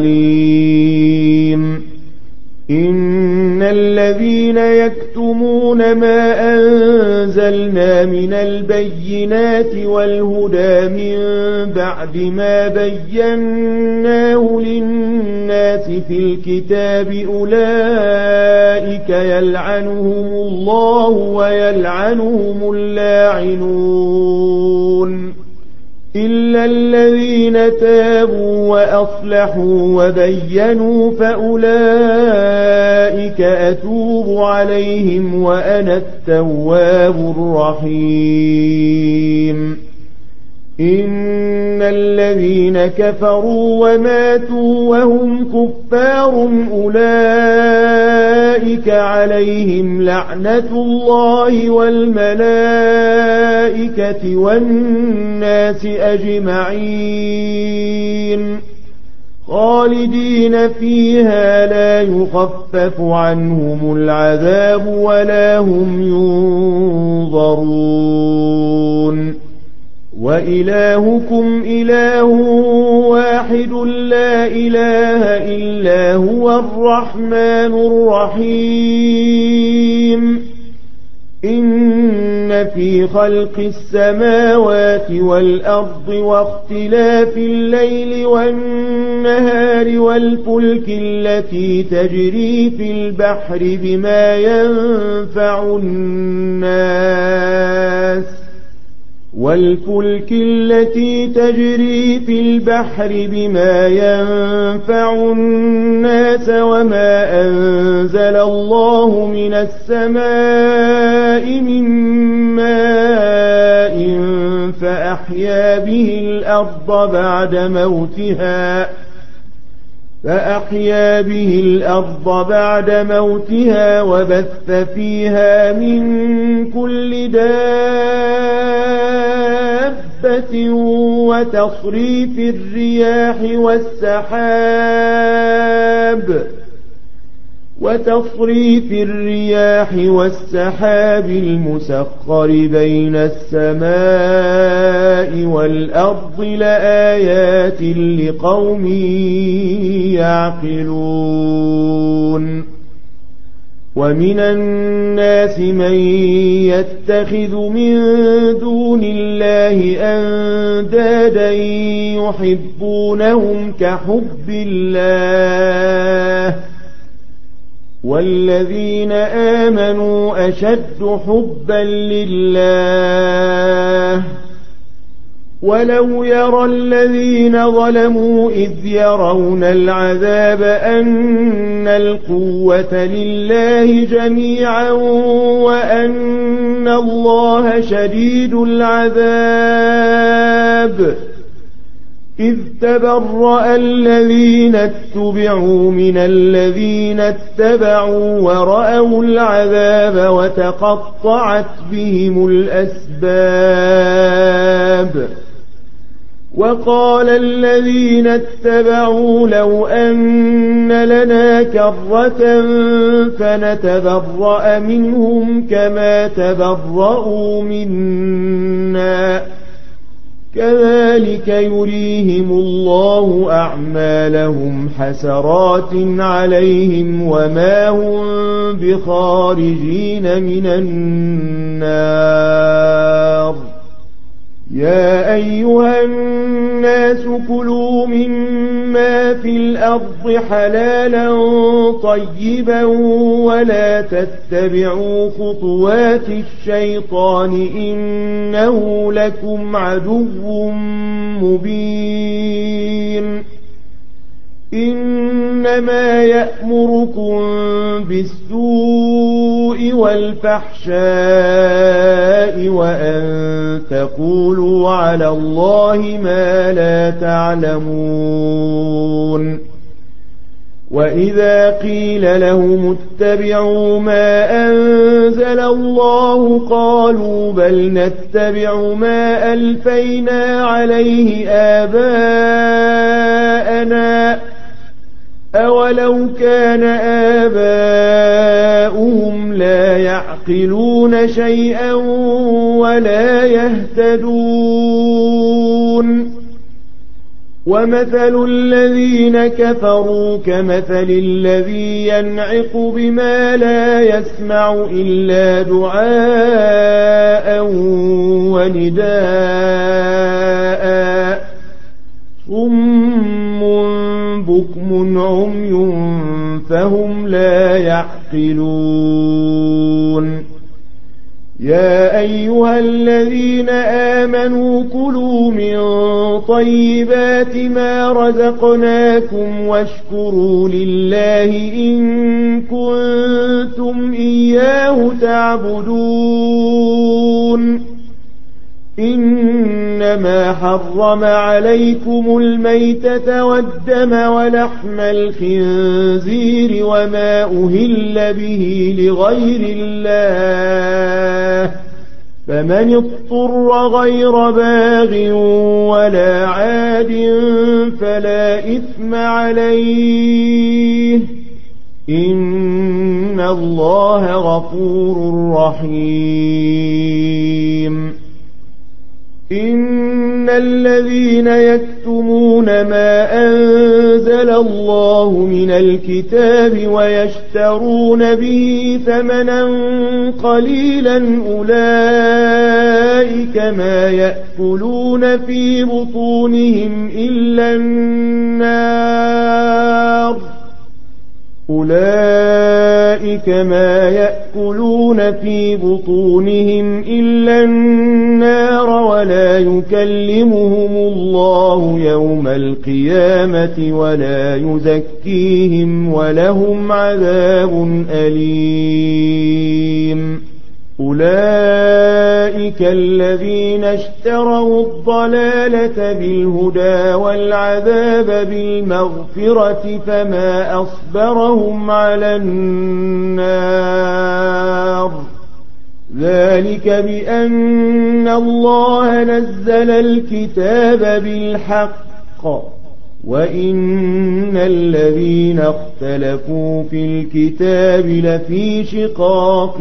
عليم إن الذين يكتمون ما أنزلنا من البينات والهدى من بعد ما بيناه للناس في الكتاب أولئك يلعنهم الله ويلعنهم اللاعنون إلا الذين تابوا وأصلحوا وبينوا فأولئك أتوب عليهم وأنا التواب الرحيم إن الذين كفروا وماتوا وهم كفار أولئك عليهم لعنة الله والملائكة والناس أجمعين خالدين فيها لا يخفف عنهم العذاب ولا هم ينظرون وإلهكم إله واحد لا إله إلا هو الرحمن الرحيم إن في خلق السماوات والأرض واختلاف الليل والنهار والفلك التي تجري في البحر بما ينفع الناس وما أنزل الله من السماء من ماء فأحيا به الأرض بعد موتها وبث فيها من كل دابة وتصريف الرياح والسحاب المسخر بين السماء والأرض لآيات لقوم يعقلون ومن الناس من يتخذ من دون الله أندادا يحبونهم كحب الله والذين آمنوا أشد حبا لله ولو يرى الذين ظلموا إذ يرون العذاب أن القوة لله جميعا وأن الله شديد العذاب إذ تبرأ الذين اتبعوا من الذين اتبعوا ورأوا العذاب وتقطعت بهم الأسباب وقال الذين اتبعوا لو أن لنا كرة فنتبرأ منهم كما تبرأوا منا كذلك يريهم الله أعمالهم حسرات عليهم وما هم بخارجين من النار يا أيها الناس كلوا مما في الأرض حلالا طيبا ولا تتبعوا خطوات الشيطان إنه لكم عدو مبين إنما يأمركم بالسوء والفحشاء وأن تقولوا على الله ما لا تعلمون وإذا قيل لهم اتبعوا ما أنزل الله قالوا بل نتبع ما ألفينا عليه آباءنا أولو كان آباؤهم لا يعقلون شيئا ولا يهتدون ومثل الذين كفروا كمثل الذي ينعق بما لا يسمع إلا دعاء ونداء صم بكم عمي فهم لا يعقلون يا أيها الذين آمنوا كلوا من طيبات ما رزقناكم واشكروا لله إن كنتم إياه تعبدون إنما حرم عليكم الميتة والدم ولحم الخنزير وما أهل به لغير الله فمن اضطر غير باغ ولا عاد فلا إثم عليه إن الله غفور رحيم إن الذين يكتمون ما أنزل الله من الكتاب ويشترون به ثمنا قليلا أولئك ما يأكلون في بطونهم إلا النار أولئك ما يأكلون في بطونهم إلا النار ولا يكلمهم الله يوم القيامة ولا يزكيهم ولهم عذاب أليم أولئك الذين اشتروا الضلالة بالهدى والعذاب بالمغفرة فما أصبرهم على النار ذلك بأن الله نزل الكتاب بالحق وإن الذين اختلفوا في الكتاب لفي شقاق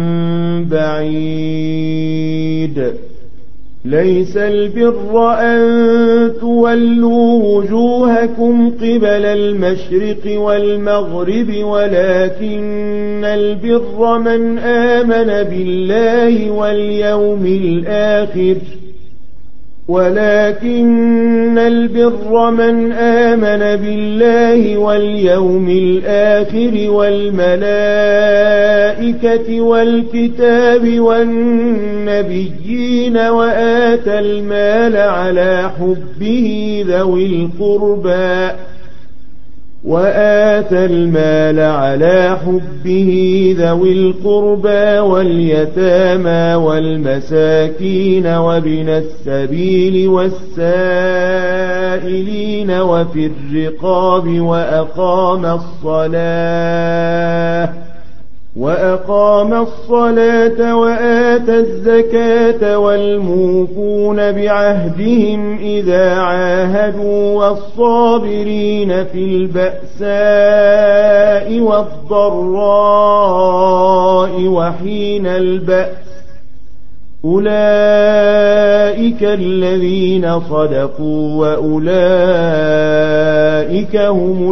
بعيد ليس البر أن تولوا وجوهكم قبل المشرق والمغرب ولكن البر من آمن بالله واليوم الآخر ولكن البر من آمن بالله واليوم الآخر والملائكة والكتاب والنبيين وآتى المال على حبه ذوي القربى واليتامى والمساكين وابن السبيل والسائلين وفي الرقاب وأقام الصلاة وآتى الزكاة والموفون بعهدهم إذا عاهدوا والصابرين في البأساء والضراء وحين البأس أولئك الذين صدقوا وأولئك هم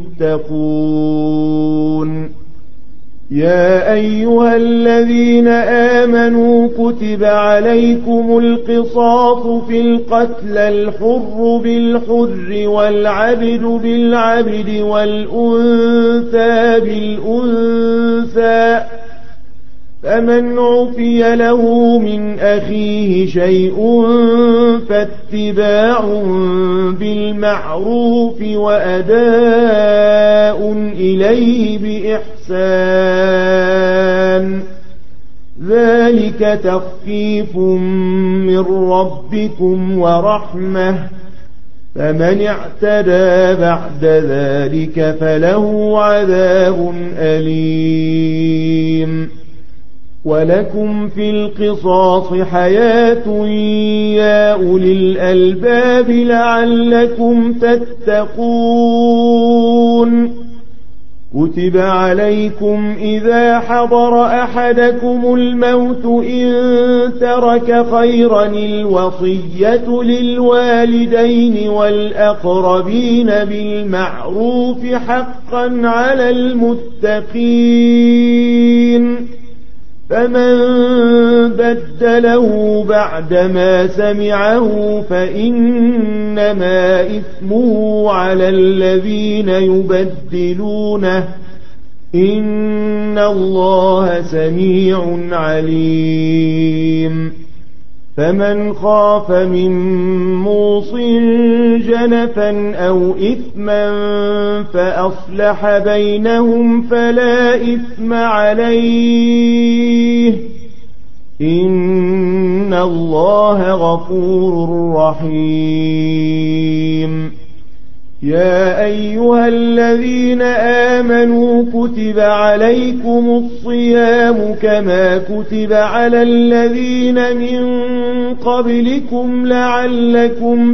المتقون. يا أيها الذين آمنوا كتب عليكم القصاص في القتل الحر بالحر والعبد بالعبد والأنثى بالأنثى فمن عفي له من أخيه شيء فاتباع بالمعروف وأداء إليه بإحسان ذلك تخفيف من ربكم ورحمة فمن اعتدى بعد ذلك فله عذاب أليم. ولكم في القصاص حياة يا أولي الألباب لعلكم تتقون. كتب عليكم إذا حضر أحدكم الموت إن ترك خيرا الوصية للوالدين والأقربين بالمعروف حقا على المتقين. فمن بدله بعدما سمعه فإنما إثمه على الذين يبدلونه إن الله سميع عليم. فمن خاف من موص جنفا أو إثما فأصلح بينهم فلا إثم عليه إن الله غفور رحيم. يا أيها الذين آمنوا كتب عليكم الصيام كما كتب على الذين من قبلكم لعلكم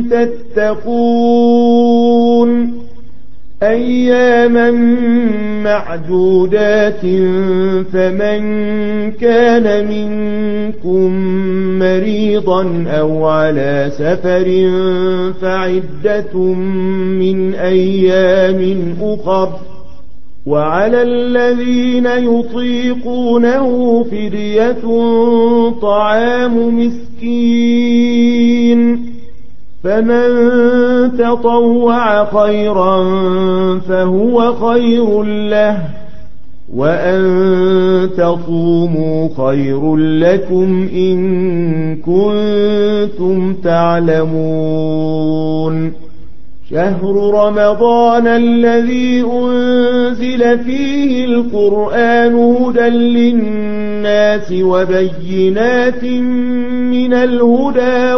تتقون. أياما معدودات فمن كان منكم مريضا أو على سفر فعدة من أيام أخر وعلى الذين يطيقونه فدية طعام مسكين فمن تطوع خيرا فهو خير له وأن تصوموا خير لكم إن كنتم تعلمون. شهر رمضان الذي أنزل فيه القرآن هدى للناس وبينات من الهدى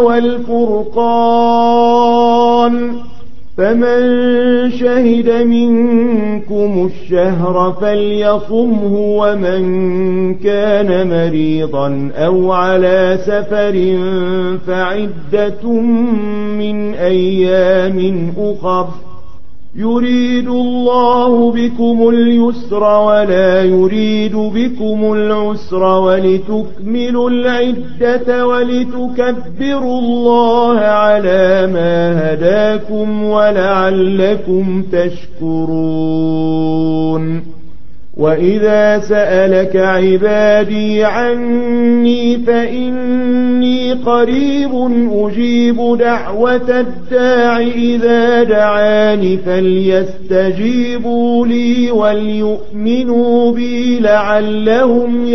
والفرقان فمن شهد منكم الشهر فليصمه ومن كان مريضا أو على سفر فعدة من أيام أخر يريد الله بكم اليسر ولا يريد بكم العسر ولتكملوا العدة ولتكبروا الله على ما هداكم ولعلكم تشكرون. وإذا سألك عبادي عني فإني قريب أجيب دعوة الداع إذا دعاني فليستجيبوا لي وليؤمنوا بي لعلهم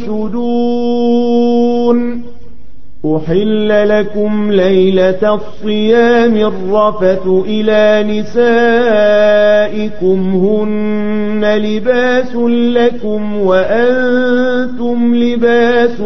يرشدون. أحل لكم ليلة الصيام الرفث إلى نسائكم هن لباس لكم وأنتم لباس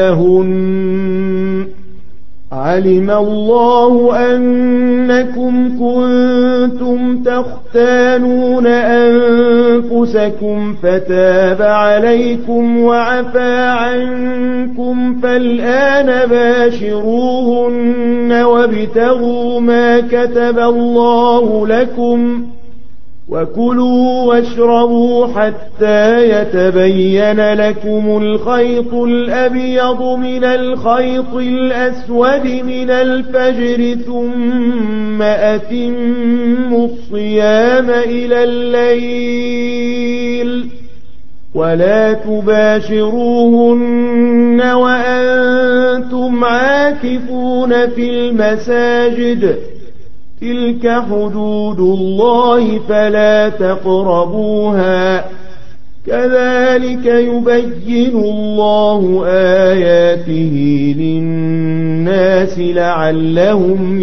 لهن. علم الله أنكم كنتم تختانون أنفسكم فتاب عليكم وعفى عنكم فالآن باشروهن وابتغوا ما كتب الله لكم وكلوا واشربوا حتى يتبين لكم الخيط الأبيض من الخيط الأسود من الفجر ثم أتموا الصيام إلى الليل ولا تباشروهن وأنتم عاكفون في المساجد تلك حدود الله فلا تقربوها كذلك يبين الله آياته للناس لعلهم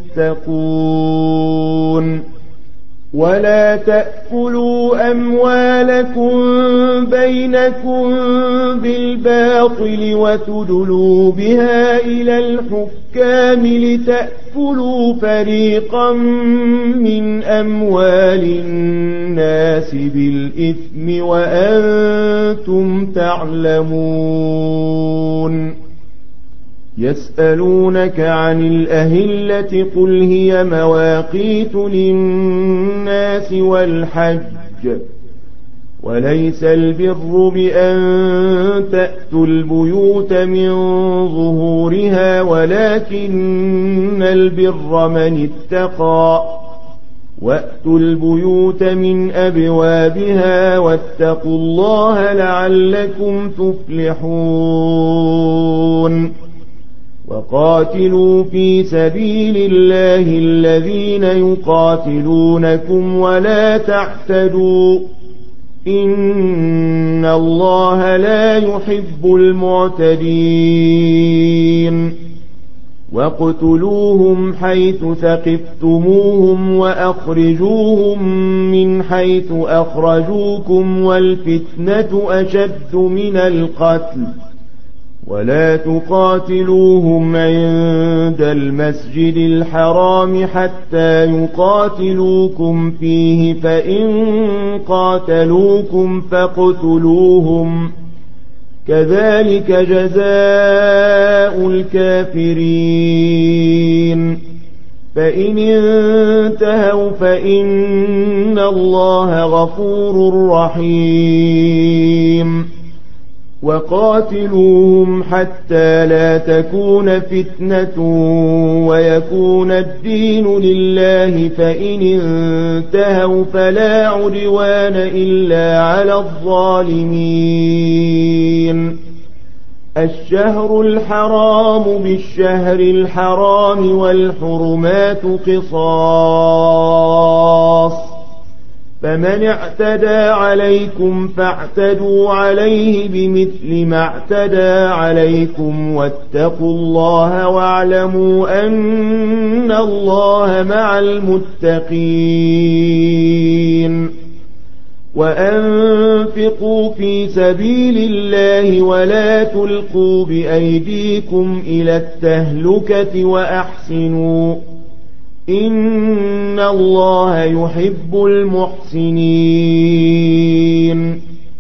يتقون. ولا تأكلوا أموالكم بينكم بالباطل وتدلوا بها إلى الحكام لتأكلوا فريقا من أموال الناس بالإثم وأنتم تعلمون. يسألونك عن الأهلة قل هي مواقيت للناس والحج وليس البر بأن تأتوا البيوت من ظهورها ولكن البر من اتقى وأتوا البيوت من أبوابها واتقوا الله لعلكم تفلحون. وقاتلوا في سبيل الله الذين يقاتلونكم ولا تعتدوا إن الله لا يحب المعتدين. واقتلوهم حيث ثقفتموهم وأخرجوهم من حيث أخرجوكم والفتنة أشد من القتل ولا تقاتلوهم عند المسجد الحرام حتى يقاتلوكم فيه فإن قاتلوكم فاقتلوهم كذلك جزاء الكافرين. فإن انتهوا فإن الله غفور رحيم. وقاتلوهم حتى لا تكون فتنة ويكون الدين لله فإن انتهوا فلا عدوان إلا على الظالمين. الشهر الحرام بالشهر الحرام والحرمات قصاص فمن اعتدى عليكم فاعتدوا عليه بمثل ما اعتدى عليكم واتقوا الله واعلموا أن الله مع المتقين. وأنفقوا في سبيل الله ولا تلقوا بأيديكم إلى التهلكة وأحسنوا إن الله يحب المحسنين.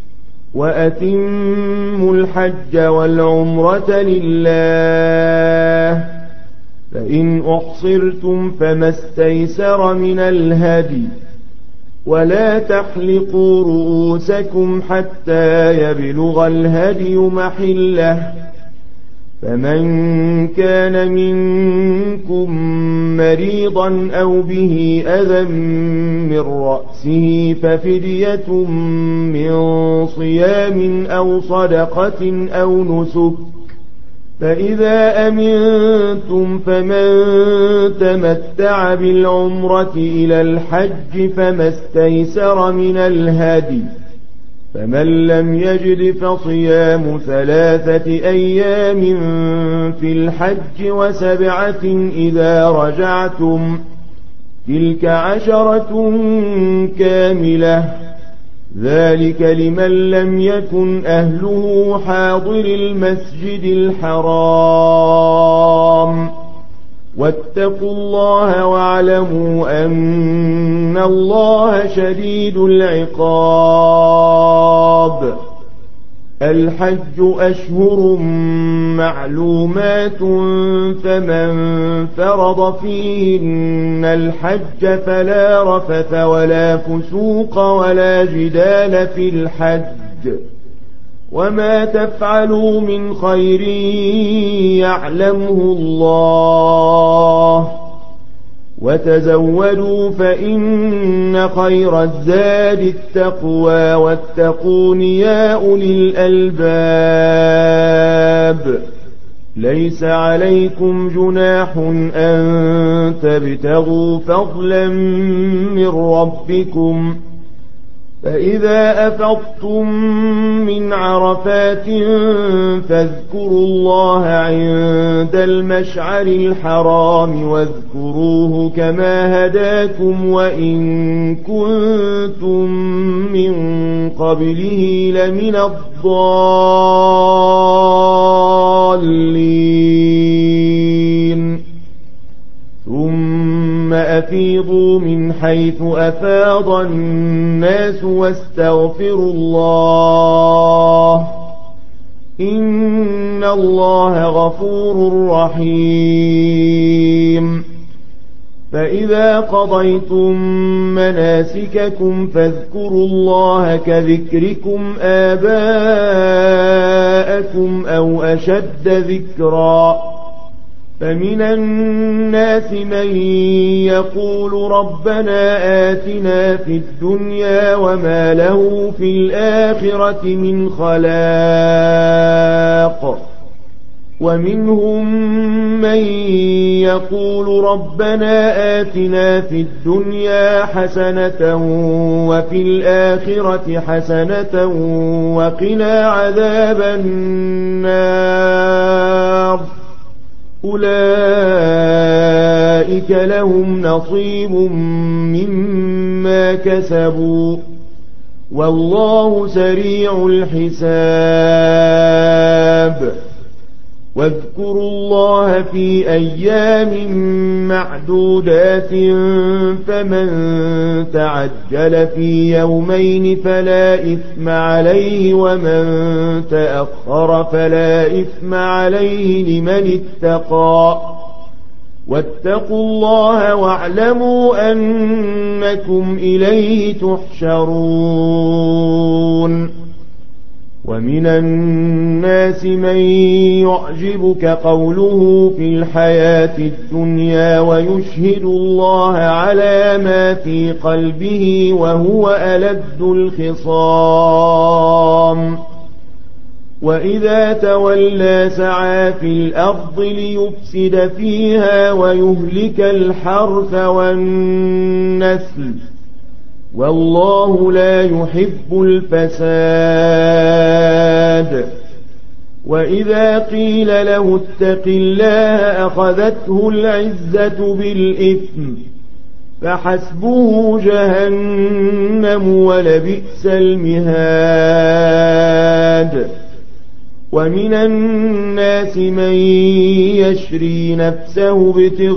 وأتموا الحج والعمرة لله فإن أحصرتم فما استيسر من الهدي ولا تحلقوا رؤوسكم حتى يبلغ الهدي محله فمن كان منكم مريضا أو به أذى من رأسه ففدية من صيام أو صدقة أو نسك، فإذا أمنتم فمن تمتع بالعمرة إلى الحج فما استيسر من الهدي، فمن لم يجد فصيام 3 أيام في الحج و7 إذا رجعتم، تلك 10 كاملة، ذلك لمن لم يكن أهله حاضر المسجد الحرام. واتقوا الله واعلموا أن الله شديد العقاب. الحج أشهر معلومات، فمن فرض فيهن الحج فلا رفث ولا فسوق ولا جدال في الحج، وما تفعلوا من خير يعلمه الله، وتزودوا فإن خير الزاد التقوى، واتقون يا أولي الألباب. ليس عليكم جناح أن تبتغوا فضلا من ربكم، فإذا أفضتم من عرفات فاذكروا الله عند المشعر الحرام، واذكروه كما هداكم وإن كنتم من قبله لمن الضالين. ثم أفيضوا من حيث أفاض الناس واستغفروا الله، إن الله غفور رحيم. فإذا قضيتم مناسككم فاذكروا الله كذكركم آباءكم أو أشد ذكرا. فمن الناس من يقول ربنا آتنا في الدنيا وما له في الآخرة من خلاق، ومنهم من يقول ربنا آتنا في الدنيا حسنة وفي الآخرة حسنة وقنا عذاب النار. أولئك لهم نصيب مما كسبوا، والله سريع الحساب. واذكروا الله في أيام معدودات، فمن تعجل في يومين فلا إثم عليه، ومن تأخر فلا إثم عليه لمن اتقى. واتقوا الله واعلموا أنكم إليه تحشرون. ومن الناس من يعجبك قوله في الحياة الدنيا ويشهد الله على ما في قلبه وهو ألد الخصام، وإذا تولى سعى في الأرض ليفسد فيها ويهلك الحرث والنسل، والله لا يحب الفساد. وإذا قيل له اتق الله أخذته العزة بالإثم، فحسبه جهنم ولبئس المهاد. ومن الناس من يشري نفسه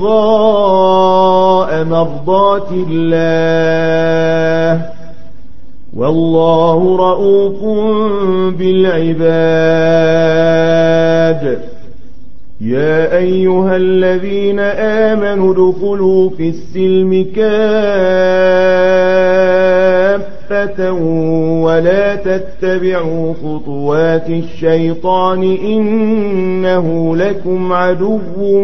ابتغاء مرضات الله، والله رؤوف بالعباد. يا أيها الذين آمنوا ادخلوا في السلم كافة ولا تتبعوا خطوات الشيطان إنه لكم عدو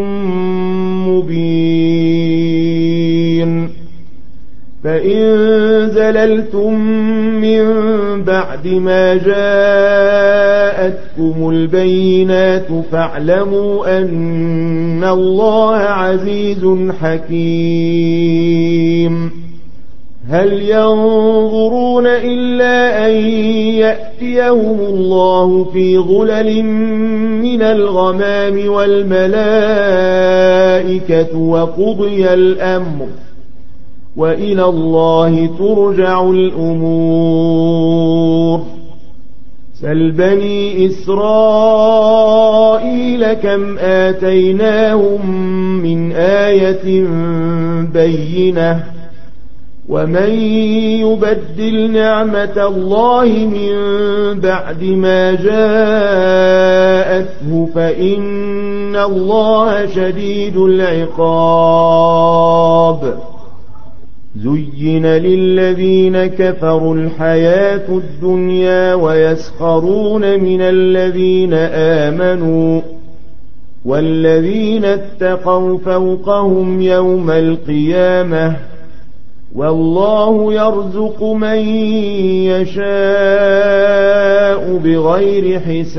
مبين فإن زللتم من بعد ما جاءتكم البينات فاعلموا أن الله عزيز حكيم هل ينظرون إلا أن يأتيهم الله في ظلل من الغمام والملائكة وقضي الأمر وإلى الله ترجع الأمور سل بني إسرائيل كم آتيناهم من آية بينة ومن يبدل نعمة الله من بعد ما جاءته فإن الله شديد العقاب زين للذين كفروا الحياة الدنيا ويسخرون من الذين آمنوا والذين اتقوا فوقهم يوم القيامة والله يرزق من يشاء بغير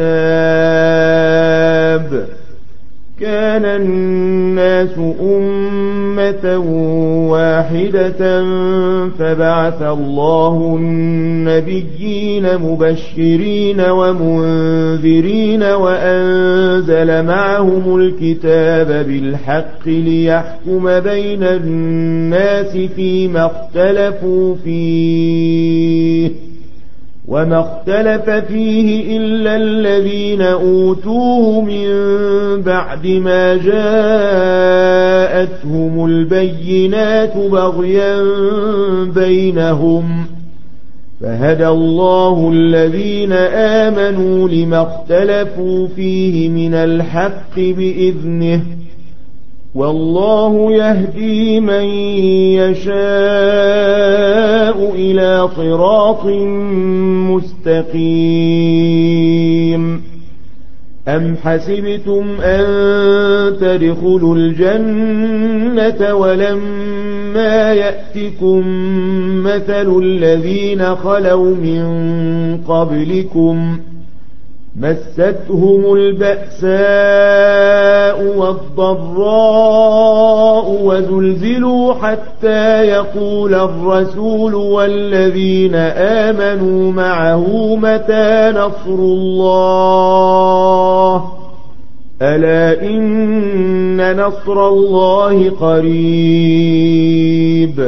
حساب كان الناس أمة واحدة فبعث الله النبيين مبشرين ومنذرين وأنزل معهم الكتاب بالحق ليحكم بين الناس فيما اختلفوا فيه وما اختلف فيه إلا الذين أوتوه من بعد ما جاءتهم البينات بغيا بينهم فهدى الله الذين آمنوا لما اختلفوا فيه من الحق بإذنه والله يهدي من يشاء إلى صراط مستقيم أم حسبتم أن تدخلوا الجنة ولما يأتكم مثل الذين خلوا من قبلكم مستهم البأساء والضراء وزلزلوا حتى يقول الرسول والذين آمنوا معه متى نصر الله ألا إن نصر الله قريب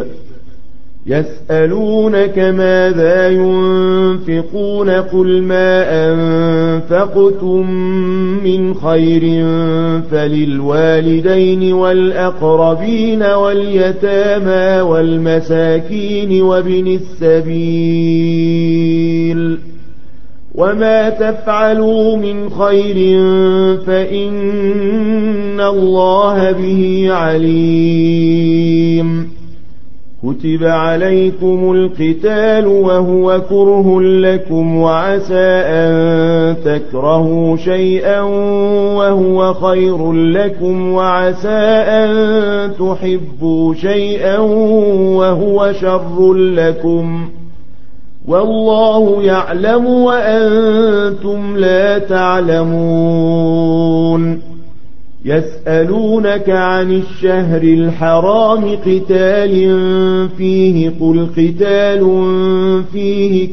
يسألونك ماذا ينفقون قل ما أنفقتم من خير فللوالدين والأقربين واليتامى والمساكين وابن السبيل وما تفعلوا من خير فإن الله به عليم كتب عليكم القتال وهو كره لكم وعسى أن تكرهوا شيئا وهو خير لكم وعسى أن تحبوا شيئا وهو شر لكم والله يعلم وأنتم لا تعلمون يسألونك عن الشهر الحرام قتال فيه قل قتال فيه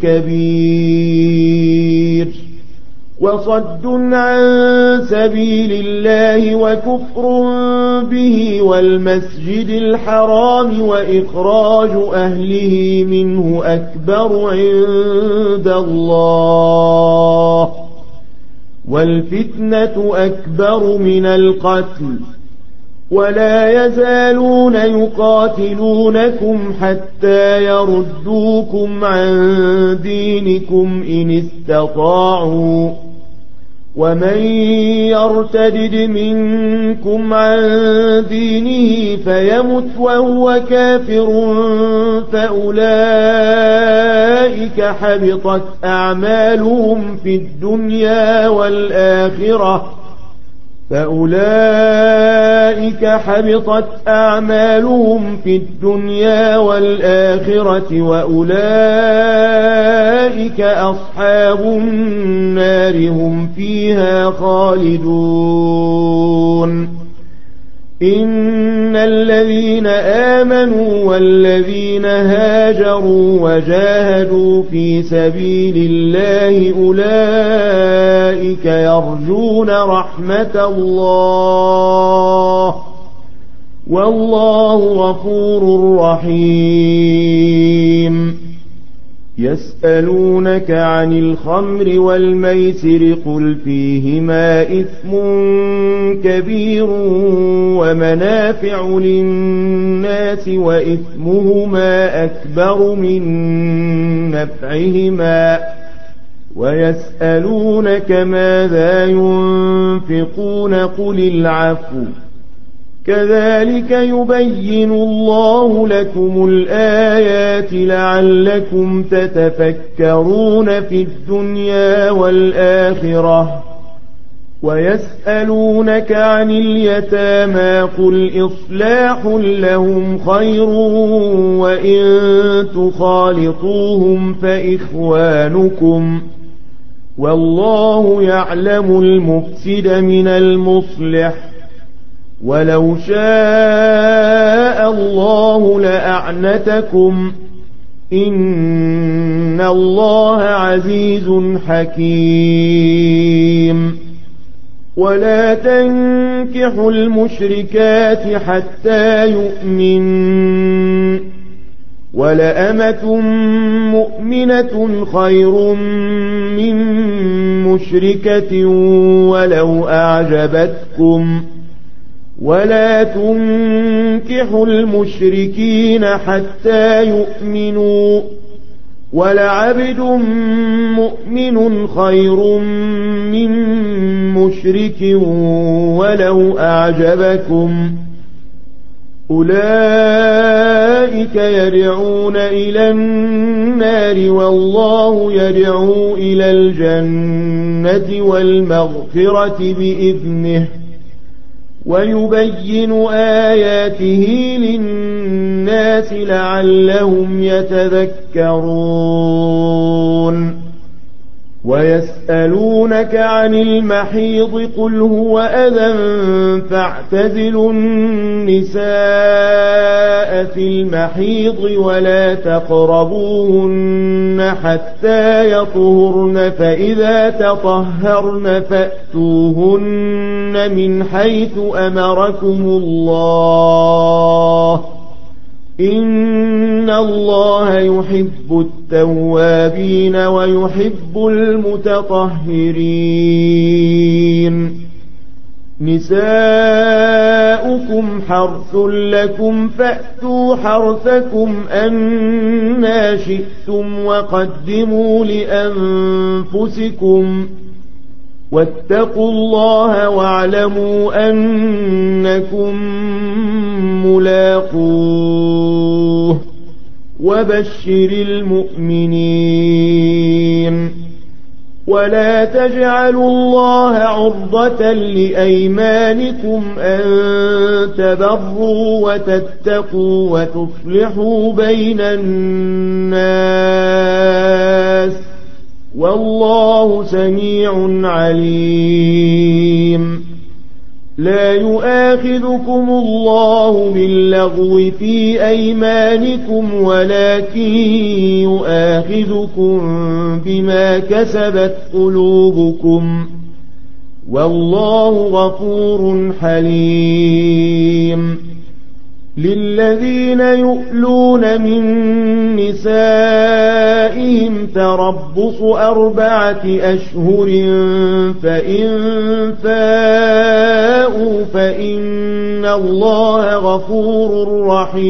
كبير وصد عن سبيل الله وكفر به والمسجد الحرام وإخراج أهله منه أكبر عند الله والفتنة أكبر من القتل ولا يزالون يقاتلونكم حتى يردوكم عن دينكم إن استطاعوا ومن يرتدد منكم عن دينه فيمت وهو كافر فأولئك فأولئك حبطت أعمالهم في الدنيا والآخرة وأولئك أصحاب النار هم فيها خالدون إن الذين آمنوا والذين هاجروا وجاهدوا في سبيل الله أولئك يرجون رحمة الله والله غفور رحيم يسألونك عن الخمر والميسر قل فيهما إثم كبير ومنافع للناس وإثمهما أكبر من نفعهما ويسألونك ماذا ينفقون قل العفو كذلك يبين الله لكم الآيات لعلكم تتفكرون في الدنيا والآخرة ويسألونك عن اليتامى قل إصلاح لهم خير وإن تخالطوهم فإخوانكم والله يعلم المفسد من المصلح ولو شاء الله لأعنتكم إن الله عزيز حكيم ولا تنكحوا المشركات حتى يؤمنوا ولأمة مؤمنة خير من مشركة ولو أعجبتكم ولا تنكحوا المشركين حتى يؤمنوا ولعبد مؤمن خير من مشرك ولو أعجبكم أولئك يدعون إلى النار والله يدعو إلى الجنة والمغفرة بإذنه ويبين آياته للناس لعلهم يتذكرون ويسألونك عن المحيض قل هو أذى فاعتزلوا النساء في المحيض ولا تقربوهن حتى يطهرن فإذا تطهرن فأتوهن من حيث أمركم الله إن الله يحب التوابين ويحب المتطهرين نساؤكم حرث لكم فأتوا حرثكم أنى شئتم وقدموا لأنفسكم واتقوا الله واعلموا أنكم ملاقوه وبشر المؤمنين ولا تجعلوا الله عرضة لأيمانكم أن تبروا وتتقوا وتصلحوا بين الناس والله سميع عليم لا يؤاخذكم الله باللغو في أيمانكم ولكن يؤاخذكم بما كسبت قلوبكم والله غفور حليم للذين يؤلون من نسائهم تربص 4 أشهر فإن فاءوا فإن الله غفور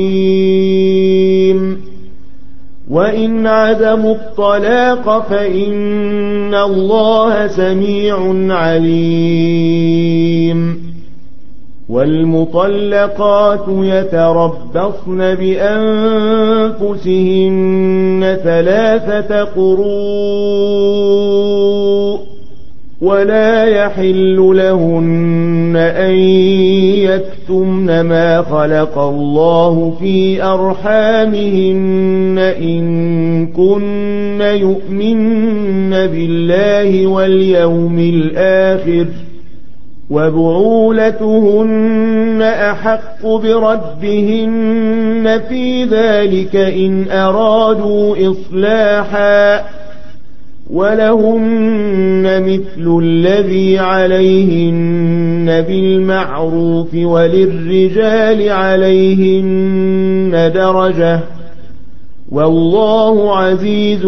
رحيم وإن عزموا الطلاق فإن الله سميع عليم والمطلقات يتربصن بأنفسهن 3 قروء ولا يحل لهن أن يكتمن ما خلق الله في أرحامهن إن كن يؤمن بالله واليوم الآخر وبعولتهن أحق بردهن في ذلك إن أرادوا إصلاحا ولهن مثل الذي عليهن بالمعروف وللرجال عليهن درجة والله عزيز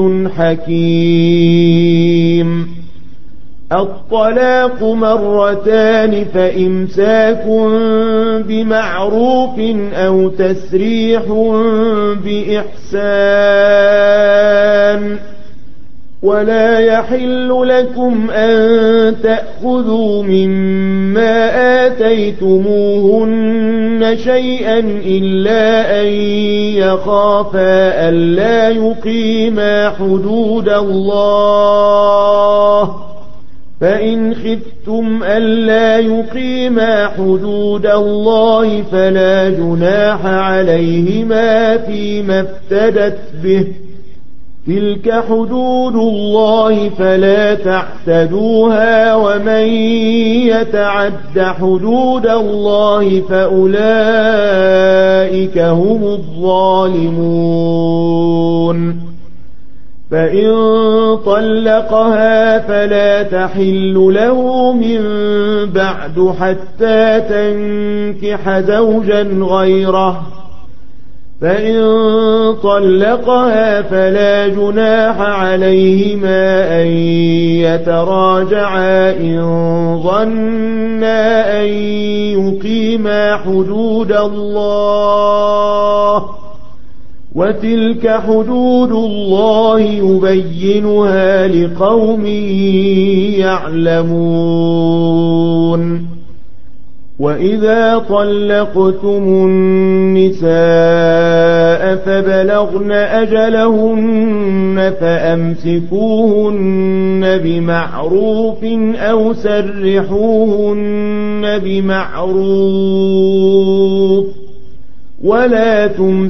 حكيم. الطلاق 2 مرتان فإمساك بمعروف أو تسريح بإحسان ولا يحل لكم أن تأخذوا مما آتيتموهن شيئا إلا أن يخافا ألا يقيما حدود الله فإن خفتم ألا يقيما حدود الله فلا جناح عليهما فيما افتدت به تلك حدود الله فلا تعتدوها ومن يتعد حدود الله فأولئك هم الظالمون. فإن طلقها فلا تحل له من بعد حتى تنكح زوجا غيره فإن طلقها فلا جناح عليهما أن يتراجعا إن ظنا أن يقيما حدود الله وتلك حدود الله يبينها لقوم يعلمون. وإذا طلقتم النساء فبلغن أجلهن فأمسكوهن بمعروف أو سرحوهن بمعروف ولا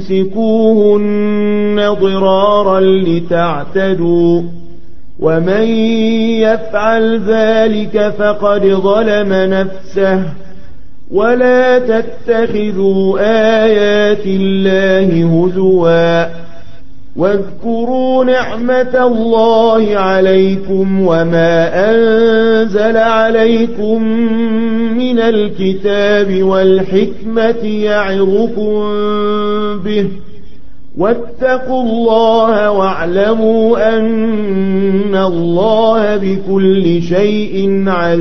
تمسكوهن ضرارا لتعتدوا ومن يفعل ذلك فقد ظلم نفسه ولا تتخذوا آيات الله هزوا واذكروا نعمة الله عليكم وما أنزل عليكم من الكتاب والحكمة يعظكم به واتقوا الله واعلموا أن الله بكل شيء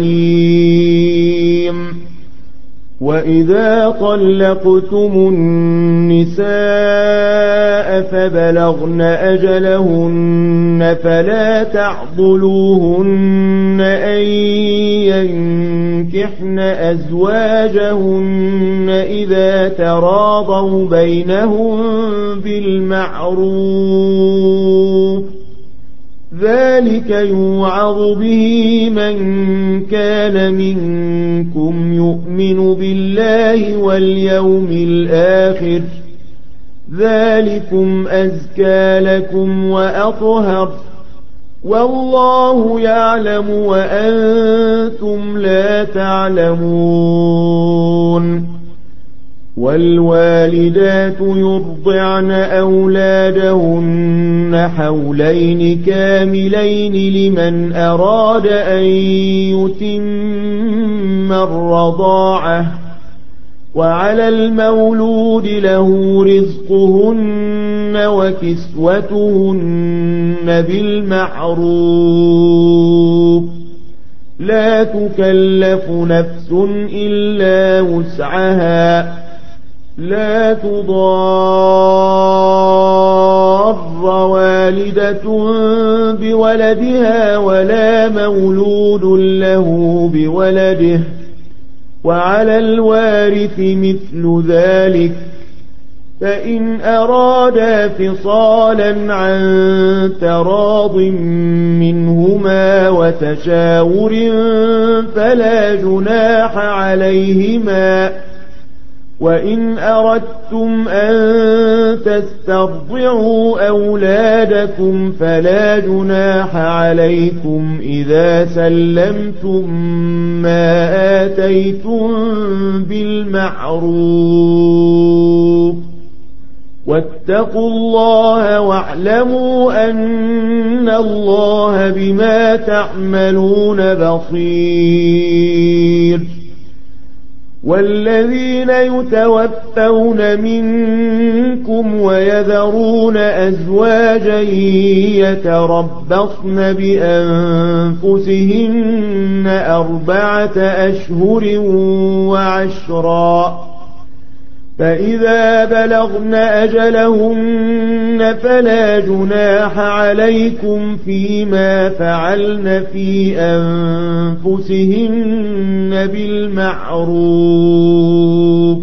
عليم. وإذا طلقتم النساء فبلغن أجلهن فلا تعضلوهن أن ينكحن أزواجهن إذا تراضوا بينهم بالمعروف ذلك يوعظ به من كان منكم يؤمن بالله واليوم الآخر ذلكم أزكى لكم وأطهر والله يعلم وأنتم لا تعلمون. والوالدات يرضعن أولادهن حولين كاملين لمن أراد أن يتم الرضاعة وعلى المولود له رزقهن وكسوتهن بالمعروف لا تكلف نفس إلا وسعها لا تضار والدة بولدها ولا مولود له بولده وعلى الوارث مثل ذلك، فإن أرادا فصالا عن تراض منهما وتشاور فلا جناح عليهما. وإن أردتم أن تسترضعوا أولادكم فلا جناح عليكم إذا سلمتم ما آتيتم بالمعروف. واتقوا الله واعلموا أن الله بما تعملون بصير. والذين يتوفون منكم ويذرون أزواجا يتربصن بأنفسهن 4 أشهر وعشرا، فإذا بلغن أجلهن فلا جناح عليكم فيما فعلن في أنفسهن بالمعروف،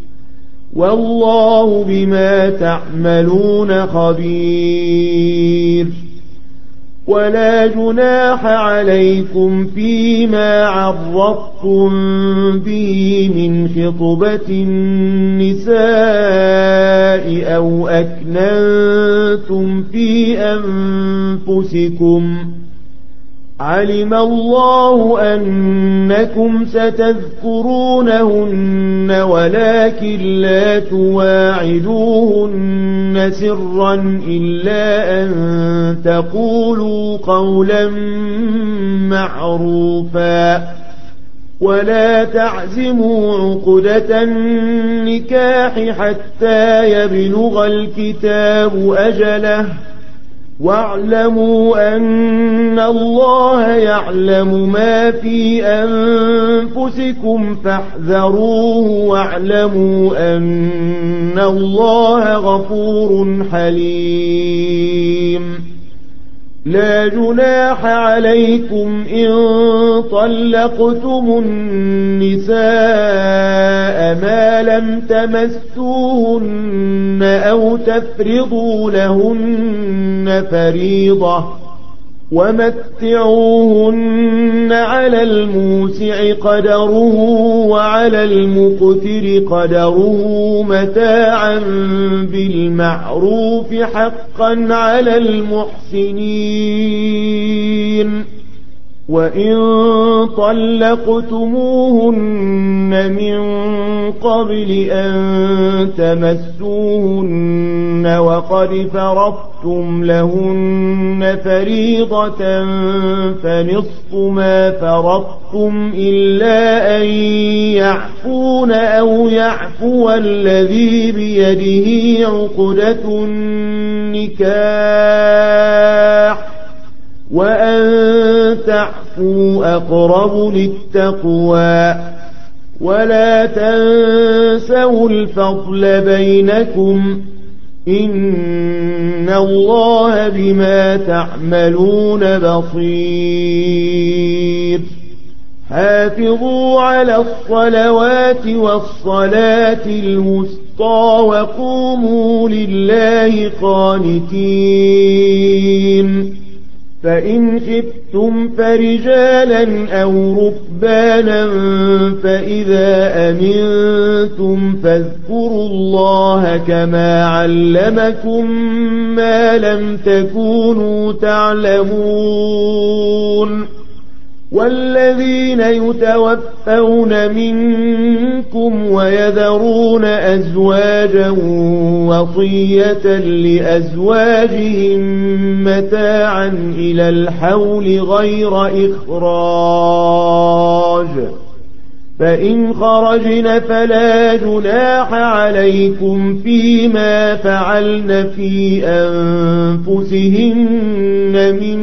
والله بما تعملون خبير. ولا جناح عليكم فيما عرضتم به من خطبة النساء أو أكننتم في أنفسكم، علم الله أنكم ستذكرونهن ولكن لا تواعدوهن سرا إلا أن تقولوا قولا معروفا. ولا تعزموا عقدة النكاح حتى يبلغ الكتاب أجله، واعلموا أن الله يعلم ما في أنفسكم فاحذروه، واعلموا أن الله غفور حليم. لا جناح عليكم إن طلقتم النساء ما لم تمسوهن أو تفرضوا لهن فريضة، ومتعوهن على الموسع قدره وعلى المقتر قدره متاعا بالمعروف حقا على المحسنين. وإن طلقتموهن من قبل أن تمسوهن وقد فرضتم لهن فريضة فنصف ما فرضتم إلا أن يعفون أو يعفو الذي بيده عقدة النكاح، وأن تعفوا أقرب للتقوى. ولا تنسوا الفضل بينكم، إن الله بما تعملون بصير. حافظوا على الصلوات والصلاة الوسطى وقوموا لله قانتين. فإن خفتم فرجالا أو ركبانا فإذا أمنتم فاذكروا الله كما علمكم ما لم تكونوا تعلمون. والذين يتوفون منكم ويذرون أزواجا وصية لأزواجهم متاعا إلى الحول غير إخراج، فإن خرجن فلا جناح عليكم فيما فعلن في أنفسهن من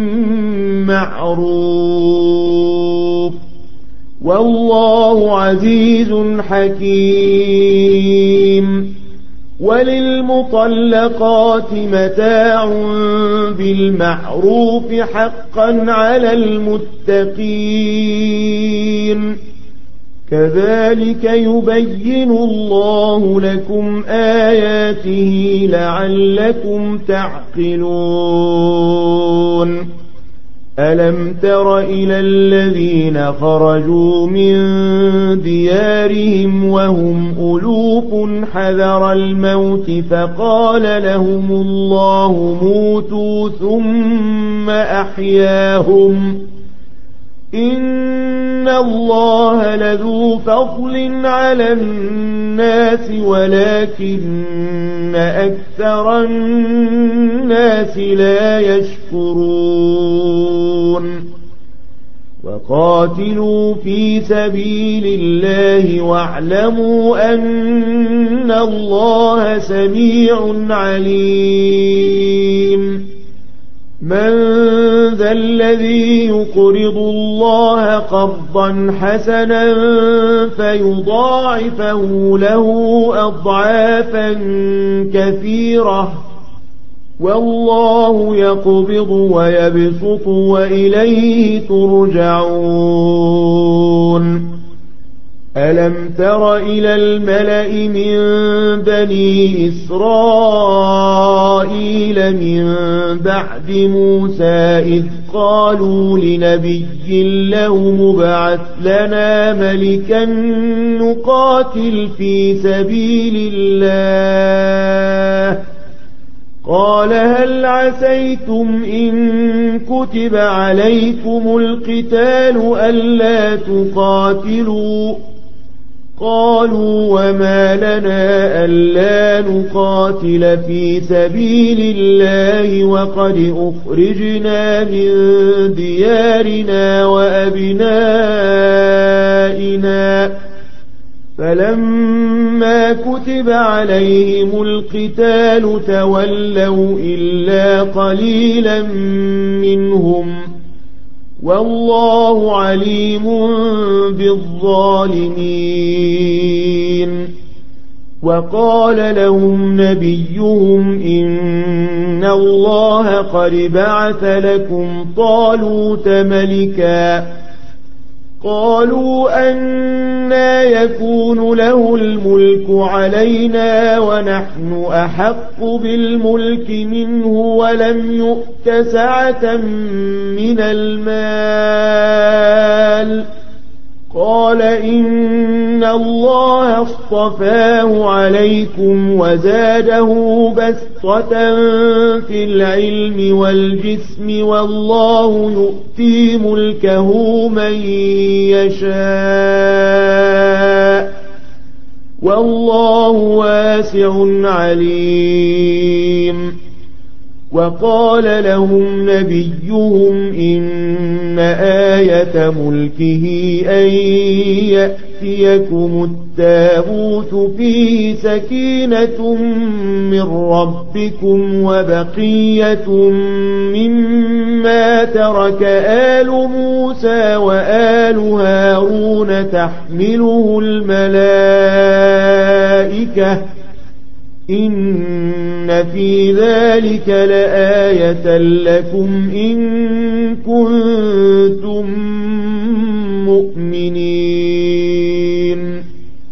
معروف، والله عزيز حكيم. وللمطلقات متاع بالمعروف حقا على المتقين، كذلك يبين الله لكم آياته لعلكم تعقلون ألم تر إلى الذين خرجوا من ديارهم وهم ألوف حذر الموت فقال لهم الله موتوا ثم أحياهم إن الله لذو فضل على الناس ولكن أكثر الناس لا يشكرون وقاتلوا في سبيل الله واعلموا أن الله سميع عليم من ذا الذي يقرض الله قرضا حسنا فيضاعفه له أضعافا كثيرة والله يقبض ويبسط وإليه ترجعون ألم تر إلى الملأ من بني إسرائيل من بعد موسى إذ قالوا لنبي له مبعث لنا ملكا نقاتل في سبيل الله قال هل عسيتم إن كتب عليكم القتال ألا تقاتلوا قالوا وما لنا ألا نقاتل في سبيل الله وقد أخرجنا من ديارنا وأبنائنا فلما كتب عليهم القتال تولوا إلا قليلا منهم والله عليم بالظالمين وقال لهم نبيهم إن الله قد بعث لكم طالوت ملكا قالوا أنى يكون له الملك علينا ونحن أحق بالملك منه ولم يؤت سعة من المال قال إن الله اصطفاه عليكم وزاده بسطة في العلم والجسم والله يؤتي ملكه من يشاء والله واسع عليم وقال لهم نبيهم إن آية ملكه أن يأتيكم التابوت فيه سكينة من ربكم وبقية مما ترك آل موسى وآل هارون تحمله الملائكة إن في ذلك لآية لكم إن كنتم مؤمنين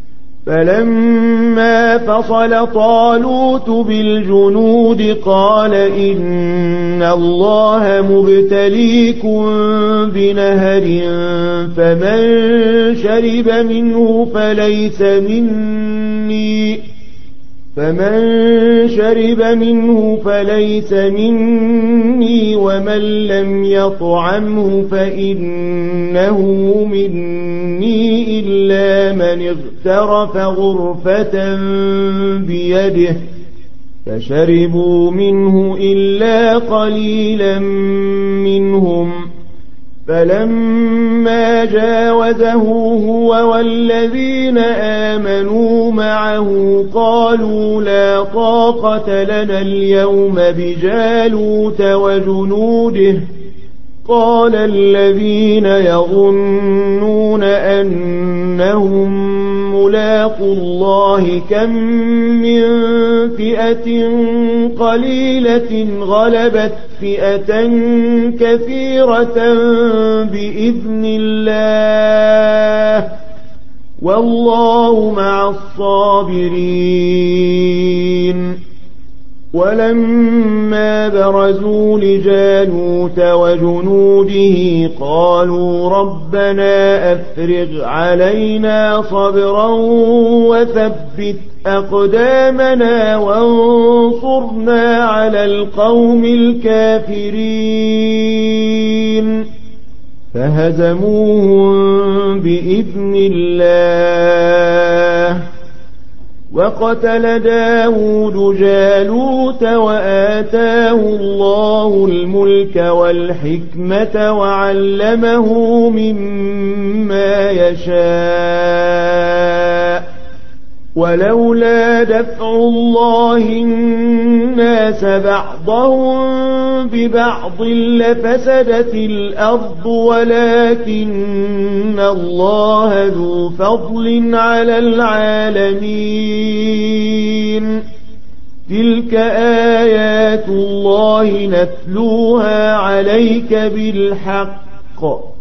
فلما فصل طالوت بالجنود قال إن الله مبتليكم بنهر فمن شرب منه فليس مني ومن لم يطعمه فإنه مني إلا من اغترف غرفة بيده فشربوا منه إلا قليلا منهم فلما جاوزه هو والذين آمنوا معه قالوا لا طاقة لنا اليوم بجالوت وجنوده قال الذين يظنون أنهم ملاقوا الله كم من فئة قليلة غلبت فئة كثيرة بإذن الله والله مع الصابرين ولما برزوا لجالوت وجنوده قالوا ربنا أفرغ علينا صبرا وثبت أقدامنا وانصرنا على القوم الكافرين فهزموهم بإذن الله وقتل داود جالوت وآتاه الله الملك والحكمة وعلمه مما يشاء ولولا دفع الله الناس بعضهم ببعض لفسدت الأرض ولكن الله ذو فضل على العالمين تلك آيات الله نتلوها عليك بالحق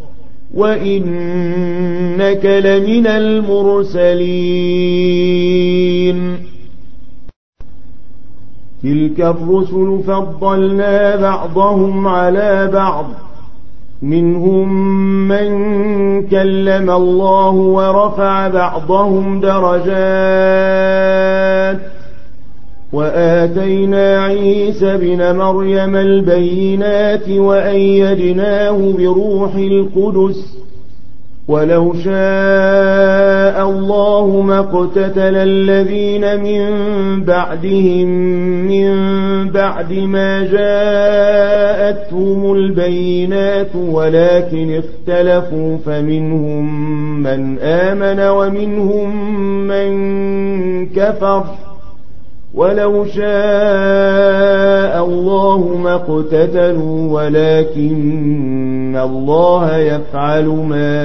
وإنك لمن المرسلين تلك الرسل فضلنا بعضهم على بعض منهم من كلم الله ورفع بعضهم درجات وآتينا عيسى بن مريم البينات وأيدناه بروح القدس ولو شاء الله ما اقتتل الذين من بعدهم من بعد ما جاءتهم البينات ولكن اختلفوا فمنهم من آمن ومنهم من كفر ولو شاء الله ما اقتتلوا ولكن الله يفعل ما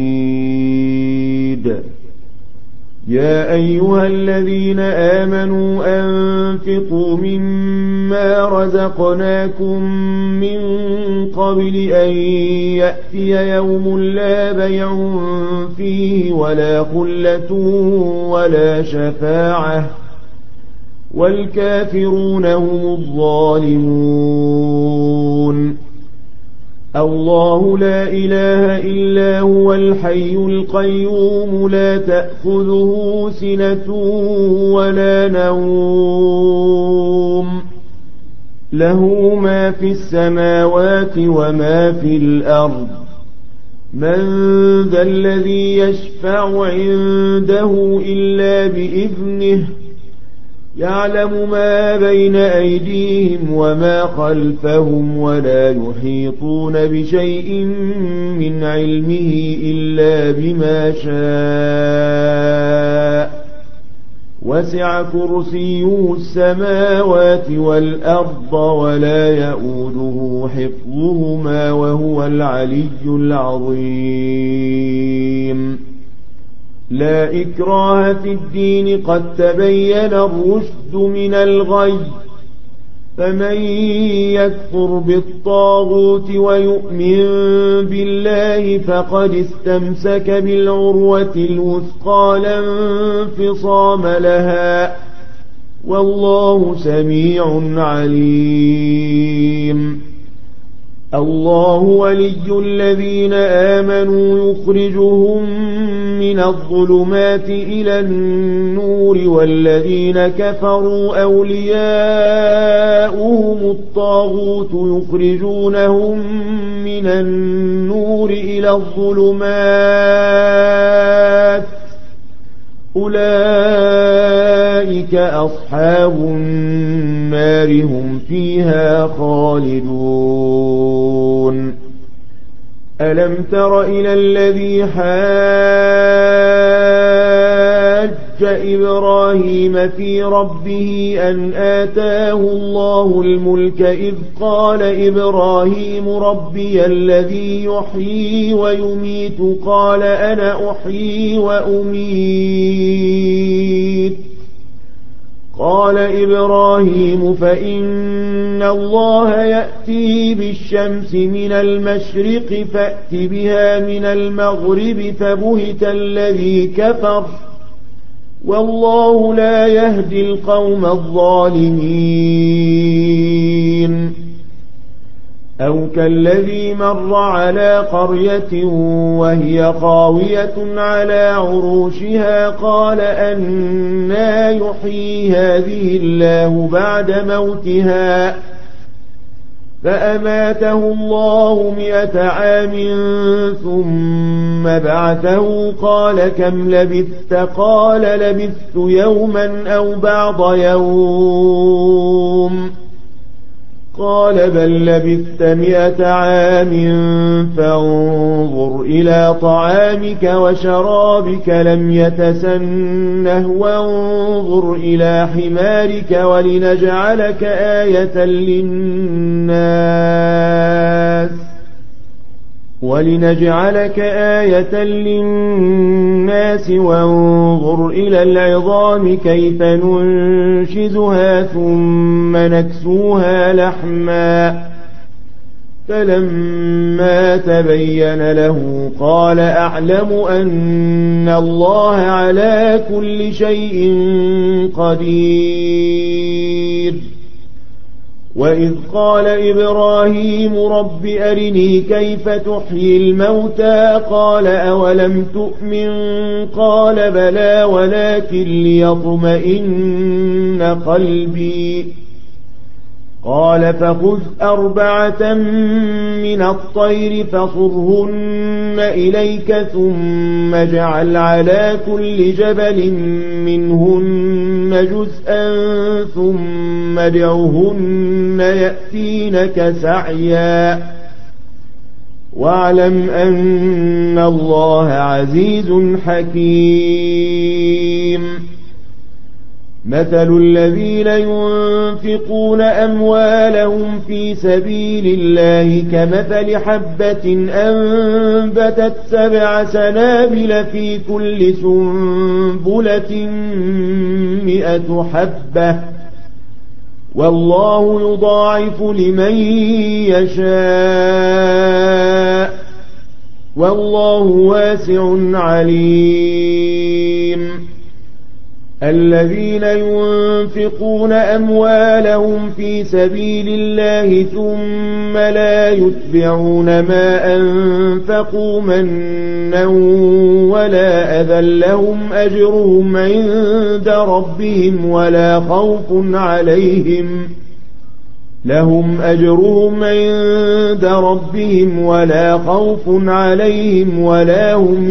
يريد يا أيها الذين آمنوا أنفقوا مما رزقناكم من قبل أن يأتي يوم لا بيع فيه ولا خلة ولا شفاعة والكافرون هم الظالمون الله لا إله إلا هو الحي القيوم لا تأخذه سنة ولا نوم له ما في السماوات وما في الأرض من ذا الذي يشفع عنده إلا بإذنه يعلم ما بين أيديهم وما خلفهم ولا يحيطون بشيء من علمه إلا بما شاء وسع كرسيه السماوات والأرض ولا يؤوده حفظهما وهو العلي العظيم لا إكراه في الدين قد تبين الرشد من الغي فمن يكفر بالطاغوت ويؤمن بالله فقد استمسك بالعروة الوثقى لا انفصام لها والله سميع عليم الله ولي الذين آمنوا يخرجهم من الظلمات إلى النور والذين كفروا أولياؤهم الطاغوت يخرجونهم من النور إلى الظلمات أولئك أصحاب النار هم فيها خالدون ألم تر إلى الذي حاج إبراهيم في ربه أن آتاه الله الملك إذ قال إبراهيم ربي الذي يحيي ويميت قال أنا أحيي وأميت قال إبراهيم فإن الله يأتي بالشمس من المشرق فأت بها من المغرب فبهت الذي كفر والله لا يهدي القوم الظالمين أو كالذي مر على قرية وهي خاوية على عروشها قال أنى يحيي هذه الله بعد موتها فأماته الله 100 عام ثم بعثه قال كم لبثت قال لبثت يوما أو بعض يوم قال بل لبثت 100 عام فانظر إلى طعامك وشرابك لم يتسنه وانظر إلى حمارك ولنجعلك آية للناس وانظر إلى العظام كيف ننشزها ثم نكسوها لحما فلما تبين له قال أعلم أن الله على كل شيء قدير وإذ قال إبراهيم رب أرني كيف تحيي الموتى قال أولم تؤمن قال بلى ولكن ليطمئن قلبي قال فخذ 4 من الطير فصرهن إليك ثم اجعل على كل جبل منهن جزءا ثم ادعهن يأتينك سعيا واعلم أن الله عزيز حكيم مثل الذين ينفقون أموالهم في سبيل الله كمثل حبة أنبتت 7 سنابل في كل سنبلة 100 حبة والله يضاعف لمن يشاء والله واسع عليم الذين ينفقون أموالهم في سبيل الله ثم لا يتبعون ما أنفقوا منا ولا أذى لهم أجرهم عند ربهم ولا خوف عليهم ولا خوف عليهم ولا هم